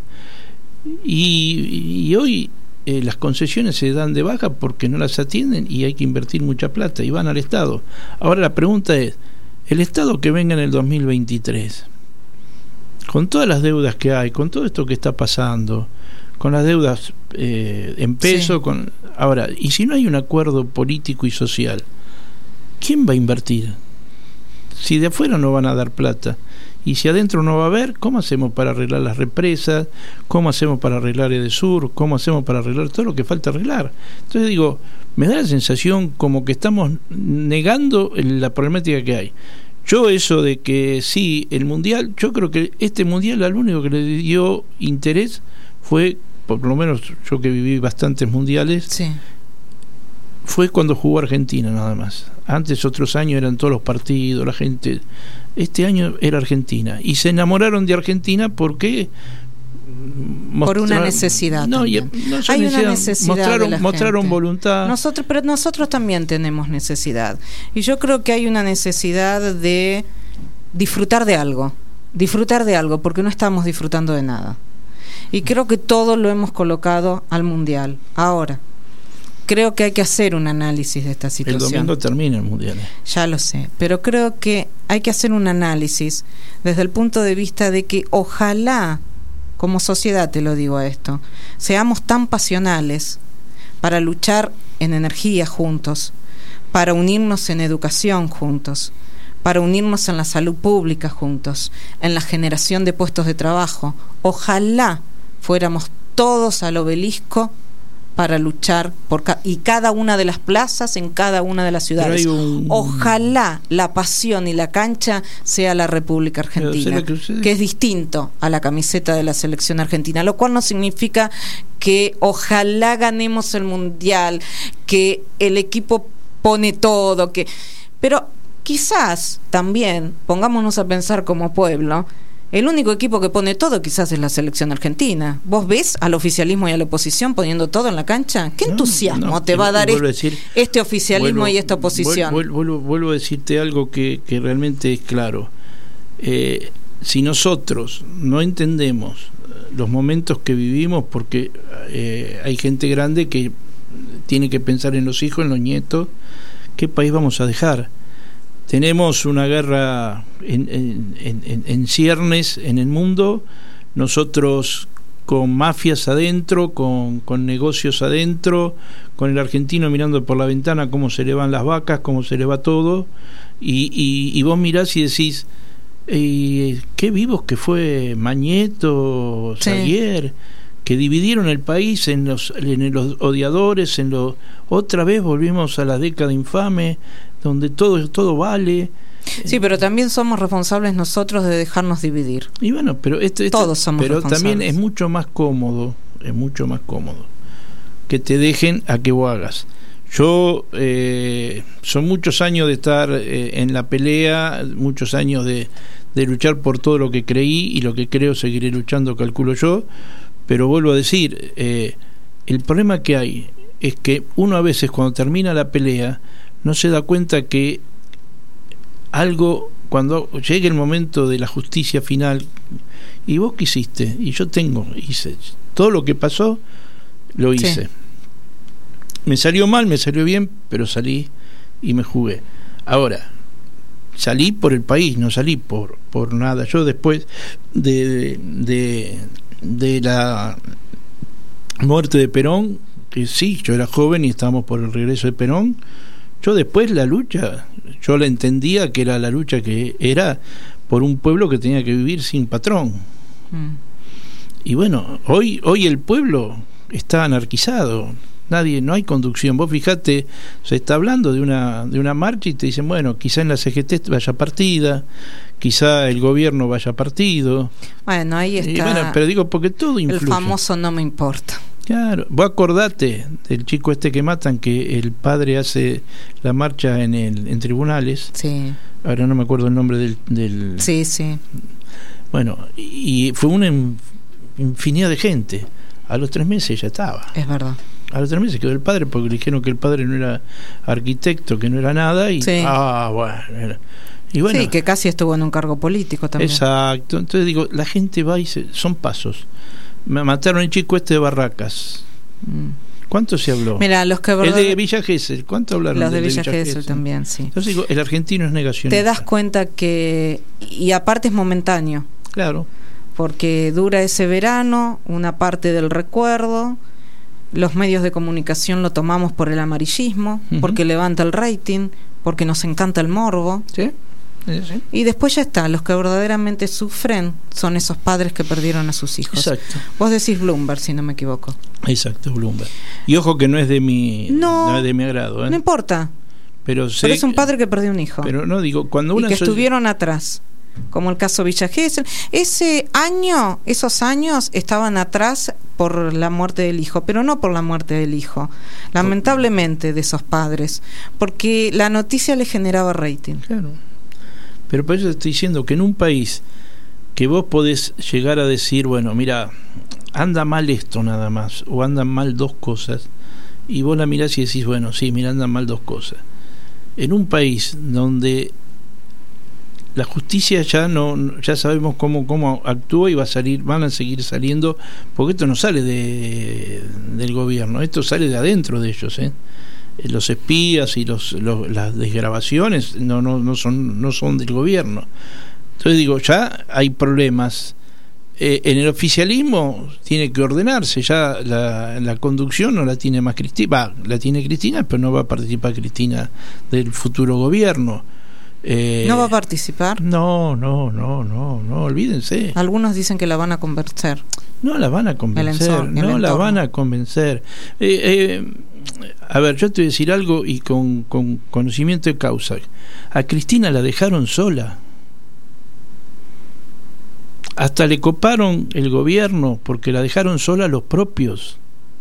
Y hoy las concesiones se dan de baja porque no las atienden y hay que invertir mucha plata y van al Estado. Ahora la pregunta es, el Estado que venga en el 2023, con todas las deudas que hay, con todo esto que está pasando, con las deudas en peso, sí, ahora, y si no hay un acuerdo político y social, ¿quién va a invertir? Si de afuera no van a dar plata y si adentro no va a haber, ¿cómo hacemos para arreglar las represas? ¿Cómo hacemos para arreglar Edesur? ¿Cómo hacemos para arreglar todo lo que falta arreglar? Entonces digo, me da la sensación como que estamos negando la problemática que hay. Yo eso de que sí, el Mundial, yo creo que este Mundial al único que le dio interés fue, por lo menos yo que viví bastantes mundiales, sí, fue cuando jugó Argentina nada más. Antes, otros años eran todos los partidos, la gente. Este año era Argentina. Y se enamoraron de Argentina porque por una necesidad. No, hay una necesidad. Mostraron voluntad. Pero nosotros también tenemos necesidad. Y yo creo que hay una necesidad de disfrutar de algo, porque no estamos disfrutando de nada. Y creo que todo lo hemos colocado al Mundial. Ahora, creo que hay que hacer un análisis de esta situación. El domingo termina el Mundial. Ya lo sé, pero creo que hay que hacer un análisis desde el punto de vista de que ojalá, como sociedad te lo digo esto, seamos tan pasionales para luchar en energía juntos, para unirnos en educación juntos, para unirnos en la salud pública juntos, en la generación de puestos de trabajo. Ojalá fuéramos todos al obelisco para luchar y cada una de las plazas en cada una de las ciudades. Ojalá la pasión y la cancha sea la República Argentina, que es distinto a la camiseta de la selección argentina, lo cual no significa que ojalá ganemos el Mundial, que el equipo pone todo, pero quizás también pongámonos a pensar como pueblo. El único equipo que pone todo quizás es la selección argentina. ¿Vos ves al oficialismo y a la oposición poniendo todo en la cancha? ¿Qué entusiasmo te va a dar este oficialismo y esta oposición? Vuelvo a decirte algo que realmente es claro. Si nosotros no entendemos los momentos que vivimos, porque hay gente grande que tiene que pensar en los hijos, en los nietos, ¿qué país vamos a dejar? tenemos una guerra en ciernes en el mundo, nosotros con mafias adentro, con negocios adentro, con el argentino mirando por la ventana cómo se le van las vacas, cómo se le va todo, y vos mirás y decís, qué vivos que fue Mañeto, Saguier, que dividieron el país en los odiadores, otra vez volvimos a la década infame, donde todo vale. Sí, pero también somos responsables nosotros de dejarnos dividir. Y bueno, pero todos somos pero responsables. También es mucho más cómodo que te dejen a que vos hagas. Yo son muchos años de estar en la pelea, muchos años de luchar por todo lo que creí y lo que creo seguiré luchando, calculo yo, pero vuelvo a decir, el problema que hay es que uno a veces cuando termina la pelea no se da cuenta que algo, cuando llegue el momento de la justicia final, y vos qué hiciste, y yo hice todo lo que pasó, lo hice. Sí. Me salió mal, me salió bien, pero salí y me jugué. Ahora, salí por el país, no salí por nada. Yo después de la muerte de Perón, que sí, yo era joven y estábamos por el regreso de Perón, yo después la lucha, yo la entendía que era la lucha que era por un pueblo que tenía que vivir sin patrón. Y bueno, hoy el pueblo está anarquizado, no hay conducción. Vos fijate, se está hablando de una marcha y te dicen, bueno, quizá en la CGT vaya partida, quizá el gobierno vaya partido. Bueno, ahí está. Bueno, pero digo, porque todo influye. El famoso no me importa. Claro, vos acordate del chico que matan, que el padre hace la marcha en tribunales. Sí. Ahora no me acuerdo el nombre del... Sí. Bueno, y fue una infinidad de gente. A los 3 meses ya estaba. Es verdad. A los 3 meses quedó el padre, porque le dijeron que el padre no era arquitecto, que no era nada, y sí. Bueno. Y bueno, sí, que casi estuvo en un cargo político también. Exacto. Entonces digo, la gente va y son pasos. Me mataron el chico de Barracas. ¿Cuánto se habló? Mira, el de Villa Gesell, ¿cuánto hablaron? Los de Villa Gesell también, sí. Entonces digo, el argentino es negacionista. Te das cuenta que, y aparte es momentáneo. Claro. Porque dura ese verano, una parte del recuerdo, los medios de comunicación lo tomamos por el amarillismo, porque levanta el rating, porque nos encanta el morbo. Sí. Y después ya está, los que verdaderamente sufren son esos padres que perdieron a sus hijos. Exacto. Vos decís Bloomberg, si no me equivoco. Exacto, Bloomberg. Y ojo que no es de mi agrado, no importa. Pero es un padre que perdió un hijo. Pero no digo, cuando una estuvieron atrás, como el caso Villa Gesell. Esos años estaban atrás por la muerte del hijo, pero no por la muerte del hijo, lamentablemente, de esos padres, porque la noticia le generaba rating. Claro. Pero por eso estoy diciendo que en un país que vos podés llegar a decir, bueno, mira, anda mal esto nada más, o andan mal 2 cosas, y vos la mirás y decís, bueno, sí, mira, andan mal 2 cosas. En un país donde la justicia ya sabemos cómo actúa y van a seguir saliendo, porque esto no sale del gobierno, esto sale de adentro de ellos, los espías y las desgrabaciones no son del gobierno. Entonces digo, ya hay problemas. En el oficialismo tiene que ordenarse, ya la conducción no la tiene más Cristina, la tiene Cristina, pero no va a participar Cristina del futuro gobierno. ¿No va a participar? No, olvídense. Algunos dicen que la van a convencer. No la van a convencer, la van a convencer. A ver, yo te voy a decir algo y con conocimiento de causa. A Cristina la dejaron sola. Hasta le coparon el gobierno porque la dejaron sola los propios.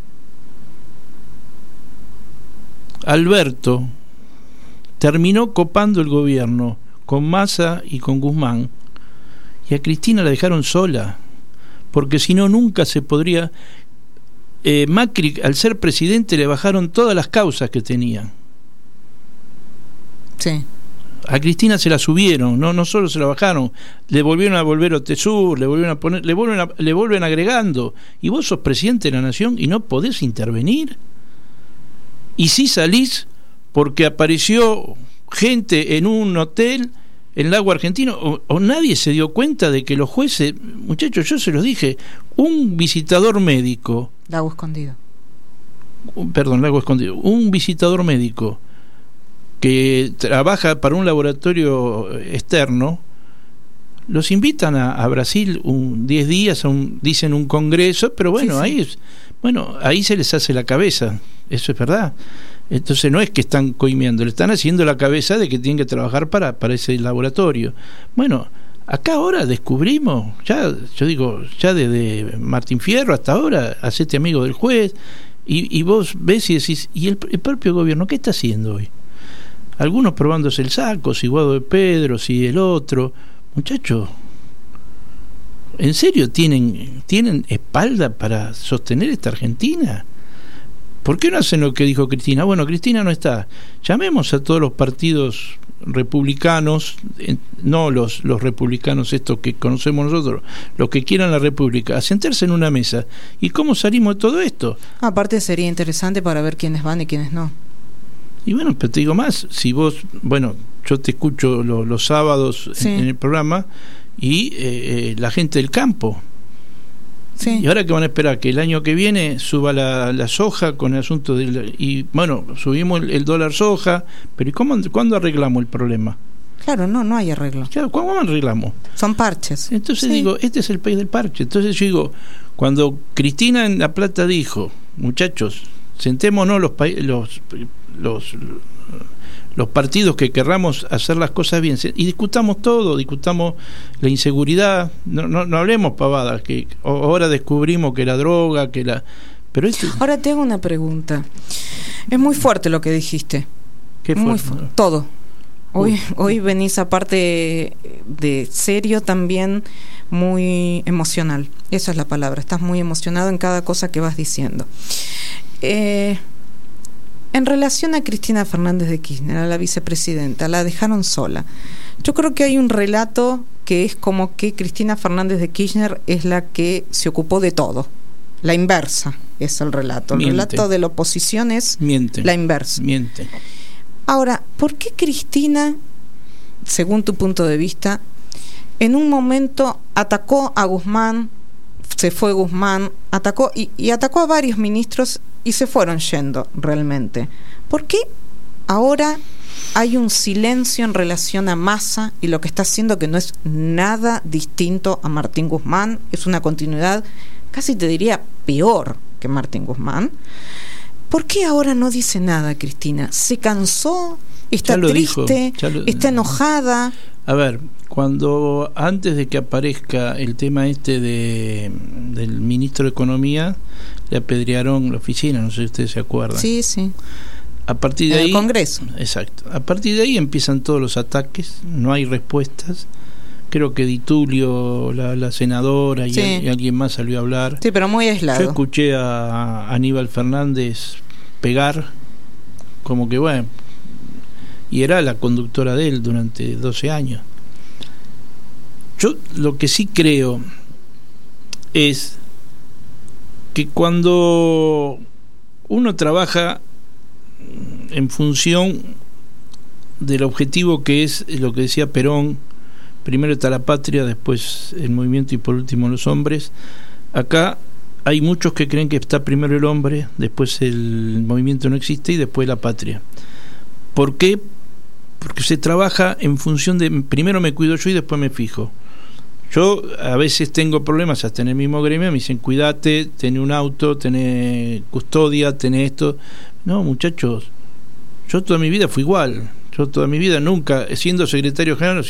Alberto terminó copando el gobierno con Massa y con Guzmán, y a Cristina la dejaron sola, porque si no nunca se podría. Macri, al ser presidente, le bajaron todas las causas que tenía. Sí. A Cristina se la subieron, no solo se la bajaron, le volvieron a volver Otesur, le vuelven agregando, y vos sos presidente de la nación y no podés intervenir. Y si salís porque apareció gente en un hotel en el lago argentino, o nadie se dio cuenta de que los jueces, muchachos, yo se los dije, un visitador médico, Lago Escondido, un visitador médico que trabaja para un laboratorio externo, los invitan a Brasil 10 días, dicen un congreso, pero bueno, sí. Ahí se les hace la cabeza, eso es verdad. Entonces no es que están coimeando, le están haciendo la cabeza de que tienen que trabajar para ese laboratorio. Bueno, acá ahora descubrimos, ya desde Martín Fierro hasta ahora, hacete amigo del juez, y vos ves y decís, ¿y el propio gobierno qué está haciendo hoy? Algunos probándose el saco, si Guado de Pedro, si el otro. Muchachos, ¿en serio tienen espalda para sostener esta Argentina? ¿Por qué no hacen lo que dijo Cristina? Bueno, Cristina no está. Llamemos a todos los partidos republicanos, no los republicanos estos que conocemos nosotros, los que quieran la república, a sentarse en una mesa. ¿Y cómo salimos de todo esto? Aparte sería interesante para ver quiénes van y quiénes no. Y bueno, pero te digo más, si vos, yo te escucho los sábados sí. en el programa, y la gente del campo. Sí. Y ahora que van a esperar que el año que viene suba la soja con el asunto subimos el dólar soja, pero ¿y cuándo arreglamos el problema? Claro, no hay arreglo. Claro, ¿cómo arreglamos? Son parches. Entonces sí. digo, este es el país del parche. Entonces yo digo, cuando Cristina en La Plata dijo, muchachos, sentémonos los partidos que querramos hacer las cosas bien y discutamos todo, discutamos la inseguridad, no hablemos pavadas, que ahora descubrimos que la droga, pero Ahora te hago una pregunta. Es muy fuerte lo que dijiste. ¿Qué muy fuerte? Todo. Hoy venís aparte de serio también muy emocional. Esa es la palabra. Estás muy emocionado en cada cosa que vas diciendo. En relación a Cristina Fernández de Kirchner, a la vicepresidenta, la dejaron sola. Yo creo que hay un relato que es como que Cristina Fernández de Kirchner es la que se ocupó de todo. La inversa es el relato. El relato de la oposición es la inversa. Miente. Ahora, ¿por qué Cristina, según tu punto de vista, en un momento atacó a Guzmán, se fue Guzmán, atacó y atacó a varios ministros y se fueron yendo realmente? ¿Por qué ahora hay un silencio en relación a Massa y lo que está haciendo, que no es nada distinto a Martín Guzmán? Es una continuidad, casi te diría peor que Martín Guzmán. ¿Por qué ahora no dice nada Cristina? ¿Se cansó? ¿Está triste? ¿Está enojada? A ver, antes de que aparezca el tema del ministro de Economía, le apedrearon la oficina, no sé si ustedes se acuerdan. Sí. A partir de ahí, el Congreso. Exacto. A partir de ahí empiezan todos los ataques, no hay respuestas. Creo que Di Tulio, la senadora y alguien más salió a hablar. Sí, pero muy aislado. Yo escuché a Aníbal Fernández pegar, como que bueno, y era la conductora de él durante 12 años. Yo lo que sí creo es que cuando uno trabaja en función del objetivo que es lo que decía Perón, primero está la patria, después el movimiento y por último los hombres. Acá hay muchos que creen que está primero el hombre, después el movimiento no existe y después la patria. ¿Por qué? Porque se trabaja en función de primero me cuido yo y después me fijo. Yo a veces tengo problemas hasta en el mismo gremio, me dicen cuídate, tenés un auto, tenés custodia, tenés esto. No, muchachos, yo toda mi vida fui igual. Yo toda mi vida nunca, siendo secretario general,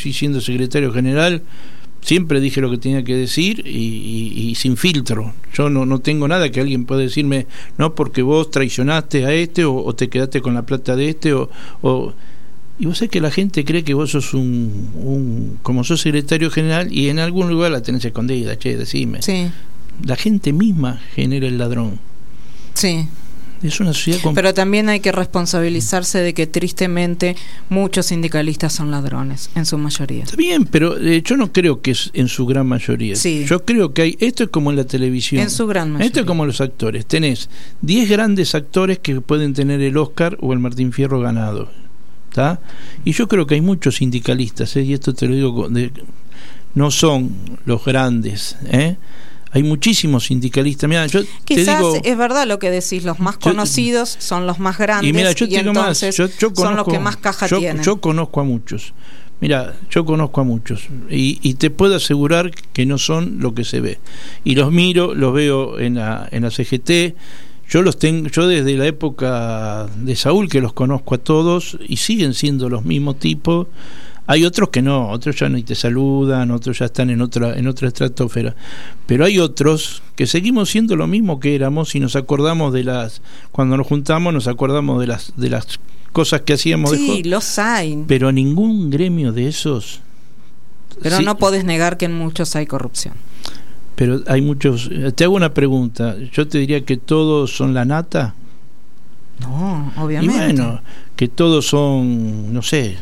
siempre dije lo que tenía que decir y sin filtro. Yo no tengo nada que alguien pueda decirme, no, porque vos traicionaste a este o te quedaste con la plata de este y vos sabés que la gente cree que vos sos como sos secretario general y en algún lugar la tenés escondida, decime. Sí. La gente misma genera el ladrón. Sí. Es una sociedad pero también hay que responsabilizarse de que tristemente muchos sindicalistas son ladrones, en su mayoría. Está bien, pero yo no creo que es en su gran mayoría. Sí. Yo creo que esto es como en la televisión. En su gran mayoría. Esto es como los actores. Tenés 10 grandes actores que pueden tener el Oscar o el Martín Fierro ganado. ¿tá? Y yo creo que hay muchos sindicalistas, y esto te lo digo, no son los grandes, hay muchísimos sindicalistas. Mirá, yo quizás te digo, es verdad lo que decís, los más conocidos son los más grandes, y mira, yo te digo entonces más, yo conozco, son los que más caja tienen. Yo conozco a muchos. Mira, yo conozco a muchos y te puedo asegurar que no son lo que se ve. Y los miro, los veo en la CGT. Yo desde la época de Saúl que los conozco a todos y siguen siendo los mismos tipos. Hay otros que no, otros ya ni te saludan, otros ya están en otra estratosfera. Pero hay otros que seguimos siendo lo mismo que éramos y nos acordamos cuando nos juntamos nos acordamos de las cosas que hacíamos. Sí, los hay. Pero ningún gremio de esos. Pero sí, no podés negar que en muchos hay corrupción. Pero hay muchos. Te hago una pregunta. Yo te diría que todos son la nata. No, obviamente. Y bueno, que todos son, no sé,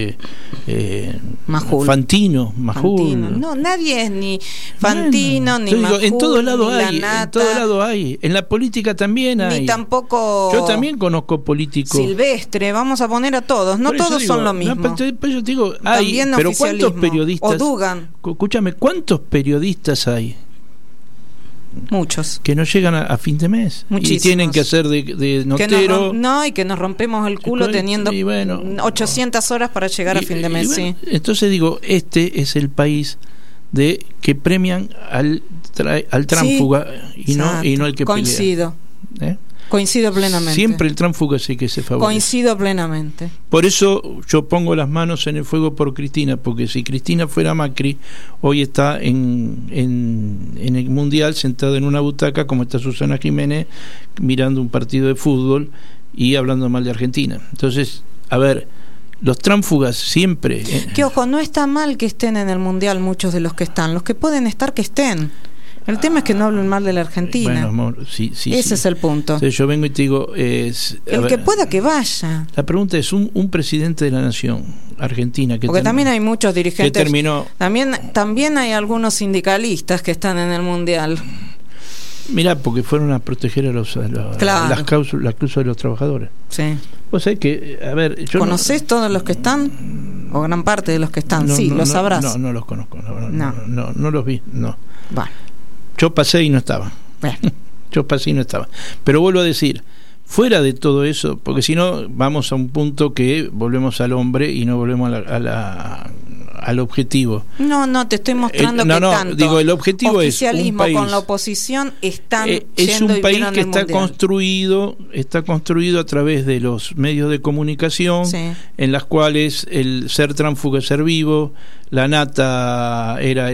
Majul. Fantino. No, nadie es ni Fantino, ni Majul, en todos lados ni hay, Lanata, en todos lados hay. En la política también hay. Ni tampoco. Yo también conozco políticos. Silvestre, vamos a poner a todos. No todos son lo mismo. No, pero yo te digo, hay. También pero ¿cuántos periodistas? O Dugan. Escúchame, ¿cuántos periodistas hay? Muchos. Que no llegan a fin de mes. Muchísimos. Y tienen que hacer de notero. Y que nos rompemos el culo teniendo 800 horas para llegar a fin de mes. Bueno, sí. Entonces digo, este es el país que premian al tránfuga, sí, y no al que coincido. pelea. Coincido plenamente. Siempre el tránfuga sí que se favorece. Coincido plenamente. Por eso yo pongo las manos en el fuego por Cristina, porque si Cristina fuera Macri, hoy está en el Mundial sentado en una butaca, como está Susana Jiménez, mirando un partido de fútbol y hablando mal de Argentina. Entonces, a ver, los tránfugas siempre... Que ojo, no está mal que estén en el Mundial muchos de los que están. Los que pueden estar, que estén. El tema es que no hablen mal de la Argentina. Bueno, amor, sí. Ese es el punto. Entonces yo vengo y te digo... que pueda que vaya. La pregunta es, un presidente de la nación, Argentina... Porque también hay muchos dirigentes... Que terminó... También hay algunos sindicalistas que están en el Mundial. Mirá, porque fueron a proteger a claro. las cláusulas de los trabajadores. Sí. Vos sabés que, a ver... ¿Conocés todos los que están? ¿O gran parte de los que están? Lo sabrás. No los conozco. No los vi, no. Vale. Yo pasé y no estaba. Pero vuelvo a decir, fuera de todo eso, porque si no vamos a un punto que volvemos al hombre y no volvemos al objetivo. No, te estoy mostrando que tanto digo, el objetivo oficialismo es un país, con la oposición están es un país que está construido a través de los medios de comunicación, sí, en las cuales el ser tránfuga es ser vivo. La nata era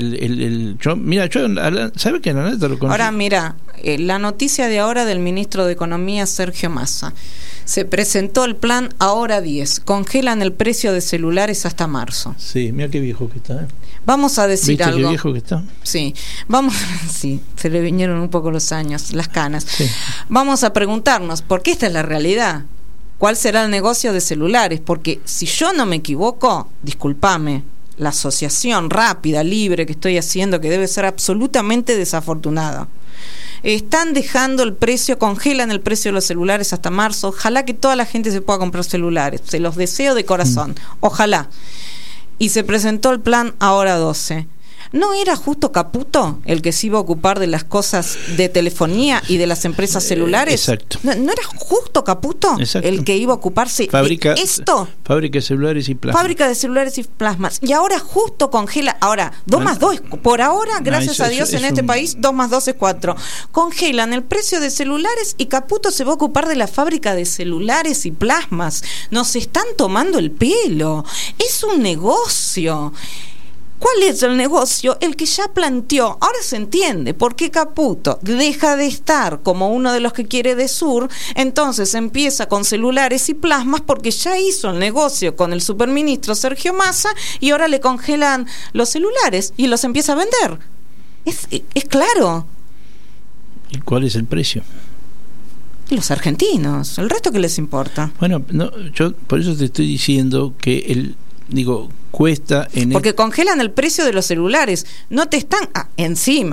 ¿sabe que la nata lo conocí? Ahora mira, la noticia de ahora del ministro de Economía, Sergio Massa. Se presentó el plan Ahora 10. Congelan el precio de celulares hasta marzo. Sí, mira qué viejo que está. Vamos a decir ¿viste algo. Qué viejo que está? Sí, sí, se le vinieron un poco los años, las canas. Sí. Vamos a preguntarnos, porque esta es la realidad. ¿Cuál será el negocio de celulares? Porque si yo no me equivoco, discúlpame, la asociación rápida, libre que estoy haciendo, que debe ser absolutamente desafortunada. Están dejando el precio, congelan el precio de los celulares hasta marzo. Ojalá que toda la gente se pueda comprar celulares. Se los deseo de corazón. Ojalá. Y se presentó el plan Ahora 12. ¿No era justo Caputo el que se iba a ocupar de las cosas de telefonía y de las empresas celulares? Exacto. ¿No era justo Caputo el que iba a ocuparse de esto? Fábrica de celulares y plasmas. Fábrica de celulares y plasmas. Y ahora justo congela. Ahora, 2 más 2. Por ahora, gracias a Dios, en este país, 2 más 2 es 4. Congelan el precio de celulares y Caputo se va a ocupar de la fábrica de celulares y plasmas. Nos están tomando el pelo. Es un negocio. ¿Cuál es el negocio? El que ya planteó. Ahora se entiende por qué Caputo deja de estar como uno de los que quiere de Sur, entonces empieza con celulares y plasmas porque ya hizo el negocio con el superministro Sergio Massa y ahora le congelan los celulares y los empieza a vender. Es claro. ¿Y cuál es el precio? Los argentinos. ¿El resto qué les importa? Bueno, yo por eso te estoy diciendo que cuesta en... Porque congelan el precio de los celulares, no te están encima,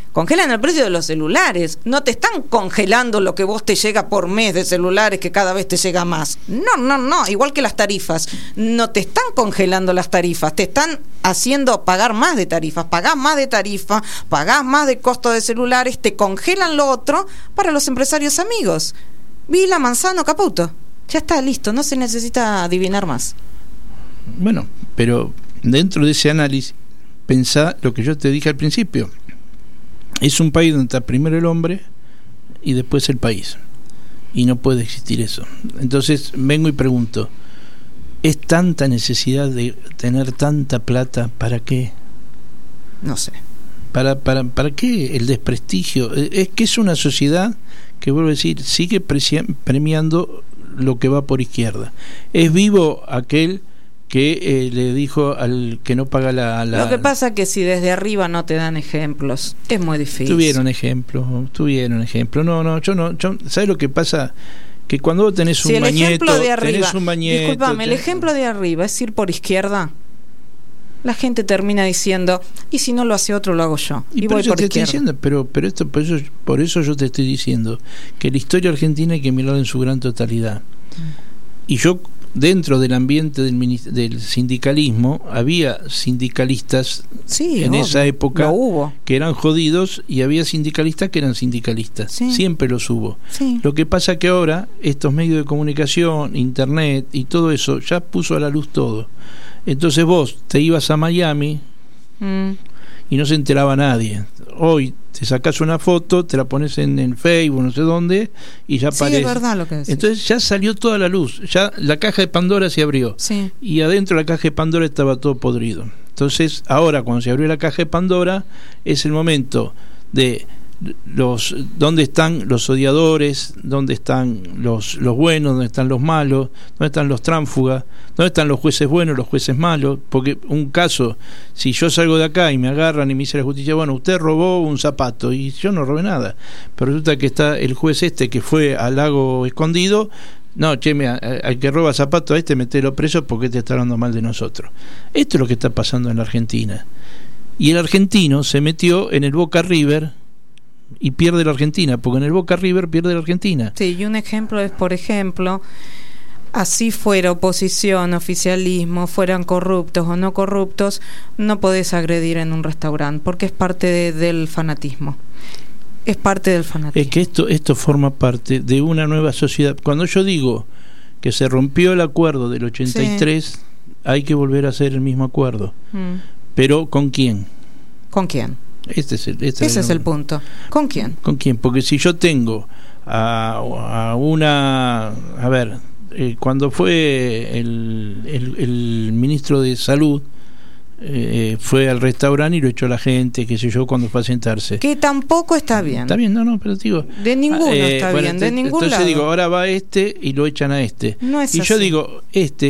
Congelan el precio de los celulares. No te están congelando lo que vos te llega por mes de celulares, que cada vez te llega más. No. Igual que las tarifas. No te están congelando las tarifas. Te están haciendo pagar más de tarifas. Pagás más de tarifa, pagás más de costo de celulares, te congelan lo otro para los empresarios amigos. Vila, Manzano, Caputo. Ya está, listo. No se necesita adivinar más. Bueno, pero dentro de ese análisis, pensá lo que yo te dije al principio. Es un país donde está primero el hombre y después el país. Y no puede existir eso. Entonces vengo y pregunto, ¿es tanta necesidad de tener tanta plata? ¿Para qué? No sé. ¿Para qué el desprestigio? Es que es una sociedad que, vuelvo a decir, sigue premiando lo que va por izquierda. Es vivo aquel que le dijo al que no paga la... Lo que pasa es que si desde arriba no te dan ejemplos, es muy difícil. Tuvieron ejemplos. No, ¿sabes lo que pasa? Que cuando vos tenés un bañeto, discúlpame, el ejemplo de arriba es ir por izquierda. La gente termina diciendo, y si no lo hace otro, lo hago yo. Y voy por izquierda. Pero esto, por eso yo te estoy diciendo que la historia argentina hay que mirarla en su gran totalidad. Y yo, dentro del ambiente del sindicalismo, había sindicalistas en esa época que eran jodidos, y había sindicalistas que eran sindicalistas. Siempre los hubo. Lo que pasa que ahora estos medios de comunicación, internet y todo eso ya puso a la luz todo. Entonces vos te ibas a Miami y no se enteraba nadie. Hoy te sacás una foto, te la pones en Facebook, no sé dónde, y ya aparece. Sí, es verdad lo que decís. Entonces ya salió toda la luz, ya la caja de Pandora se abrió, y adentro de la caja de Pandora estaba todo podrido. Entonces ahora, cuando se abrió la caja de Pandora, es el momento de dónde están los odiadores, dónde están los buenos, dónde están los malos, dónde están los tránsfugas, dónde están los jueces buenos, los jueces malos. Porque un caso, si yo salgo de acá y me agarran y me dice la justicia, bueno, usted robó un zapato, y yo no robé nada, pero resulta que está el juez que fue al lago escondido. No, al que roba zapatos, a metelo preso porque te está hablando mal de nosotros. Esto es lo que está pasando en la Argentina. Y el argentino se metió en el Boca River y pierde la Argentina, porque en el Boca River pierde la Argentina. Sí, y un ejemplo es, por ejemplo, así fuera oposición, oficialismo, fueran corruptos o no corruptos, no podés agredir en un restaurante, porque es parte del fanatismo. Es parte del fanatismo. Es que esto forma parte de una nueva sociedad. Cuando yo digo que se rompió el acuerdo del 83, hay que volver a hacer el mismo acuerdo. Pero ¿con quién? ¿Con quién? Ese es el punto. ¿Con quién? ¿Con quién? Porque si yo tengo cuando fue el ministro de Salud, fue al restaurante y lo echó la gente, qué sé yo, cuando fue a sentarse. Que tampoco está bien. Está bien, no, pero digo... De ninguno está bien, de ningún entonces lado. Digo, ahora va y lo echan a No es y así. yo digo,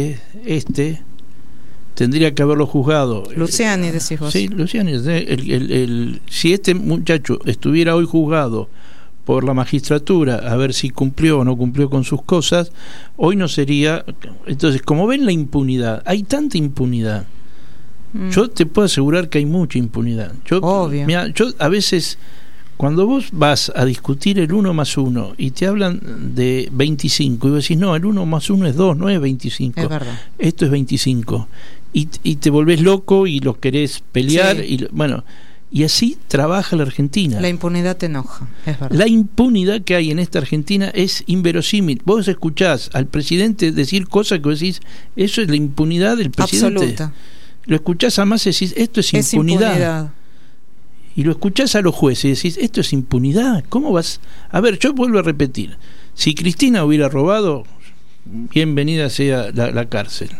tendría que haberlo juzgado. Luciani, decís vos. Sí, Luciani. Si este muchacho estuviera hoy juzgado por la magistratura a ver si cumplió o no cumplió con sus cosas, hoy no sería... Entonces, como ven la impunidad, hay tanta impunidad. Yo te puedo asegurar que hay mucha impunidad. Obvio. Mirá, yo a veces, cuando vos vas a discutir el 1 más 1 y te hablan de 25, y vos decís, no, el 1 más 1 es 2, no es 25. Es verdad. Esto es 25. Y te volvés loco y los querés pelear. Y así trabaja la Argentina. La impunidad te enoja, es verdad. La impunidad que hay en esta Argentina es inverosímil. Vos escuchás al presidente decir cosas que vos decís, eso es la impunidad del presidente. Absoluta. Lo escuchás a más y decís, esto es impunidad. Y lo escuchás a los jueces y decís, esto es impunidad. ¿Cómo vas? A ver, yo vuelvo a repetir. Si Cristina hubiera robado, bienvenida sea la cárcel.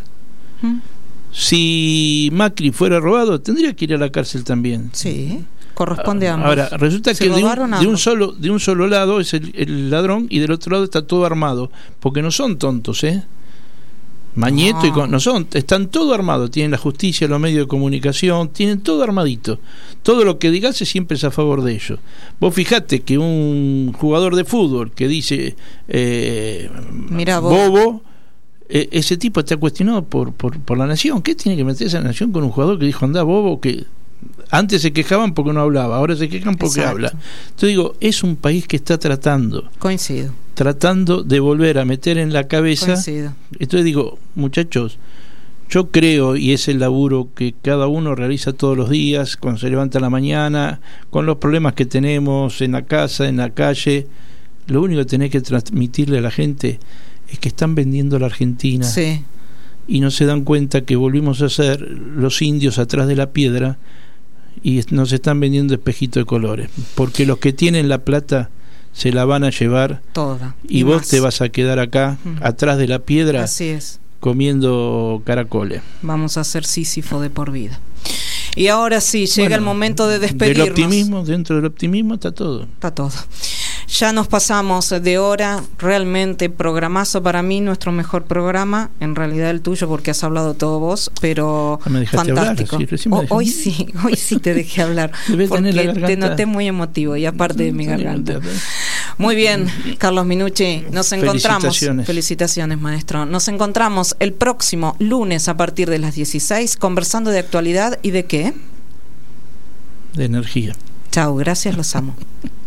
Si Macri fuera robado, tendría que ir a la cárcel también. Sí, corresponde a ambos. Ahora, resulta que de un solo lado es el ladrón y del otro lado está todo armado, porque no son tontos, Mañeto no son, están todo armados, tienen la justicia, los medios de comunicación, tienen todo armadito. Todo lo que digas siempre es a favor de ellos. Vos fijate que un jugador de fútbol que dice Mirá bobo, ese tipo está cuestionado por la nación. ¿Qué tiene que meter esa nación con un jugador que dijo anda bobo? Que Antes se quejaban porque no hablaba, ahora se quejan porque habla. Entonces digo, es un país que está tratando de volver a meter en la cabeza. Entonces digo, muchachos, yo creo, y es el laburo que cada uno realiza todos los días, cuando se levanta a la mañana, con los problemas que tenemos en la casa, en la calle, lo único que tenés que transmitirle a la gente es que están vendiendo la Argentina. Sí. Y no se dan cuenta que volvimos a ser los indios atrás de la piedra y nos están vendiendo espejitos de colores, porque los que tienen la plata se la van a llevar toda y vos te vas a quedar acá atrás de la piedra. Así es, comiendo caracoles. Vamos a ser Sísifo de por vida. Y ahora sí, llega el momento de despedirnos. Del optimismo, dentro del optimismo está todo. Está todo. Ya nos pasamos de hora, realmente programazo para mí, nuestro mejor programa, en realidad el tuyo porque has hablado todo vos, pero fantástico. Hablar, hoy sí te dejé hablar, porque te noté muy emotivo y aparte de mi garganta. Muy bien, Carlos Minucci, nos encontramos. Felicitaciones, maestro. Nos encontramos el próximo lunes a partir de las 16 conversando de actualidad y de qué? De energía. Chao, gracias, los amo.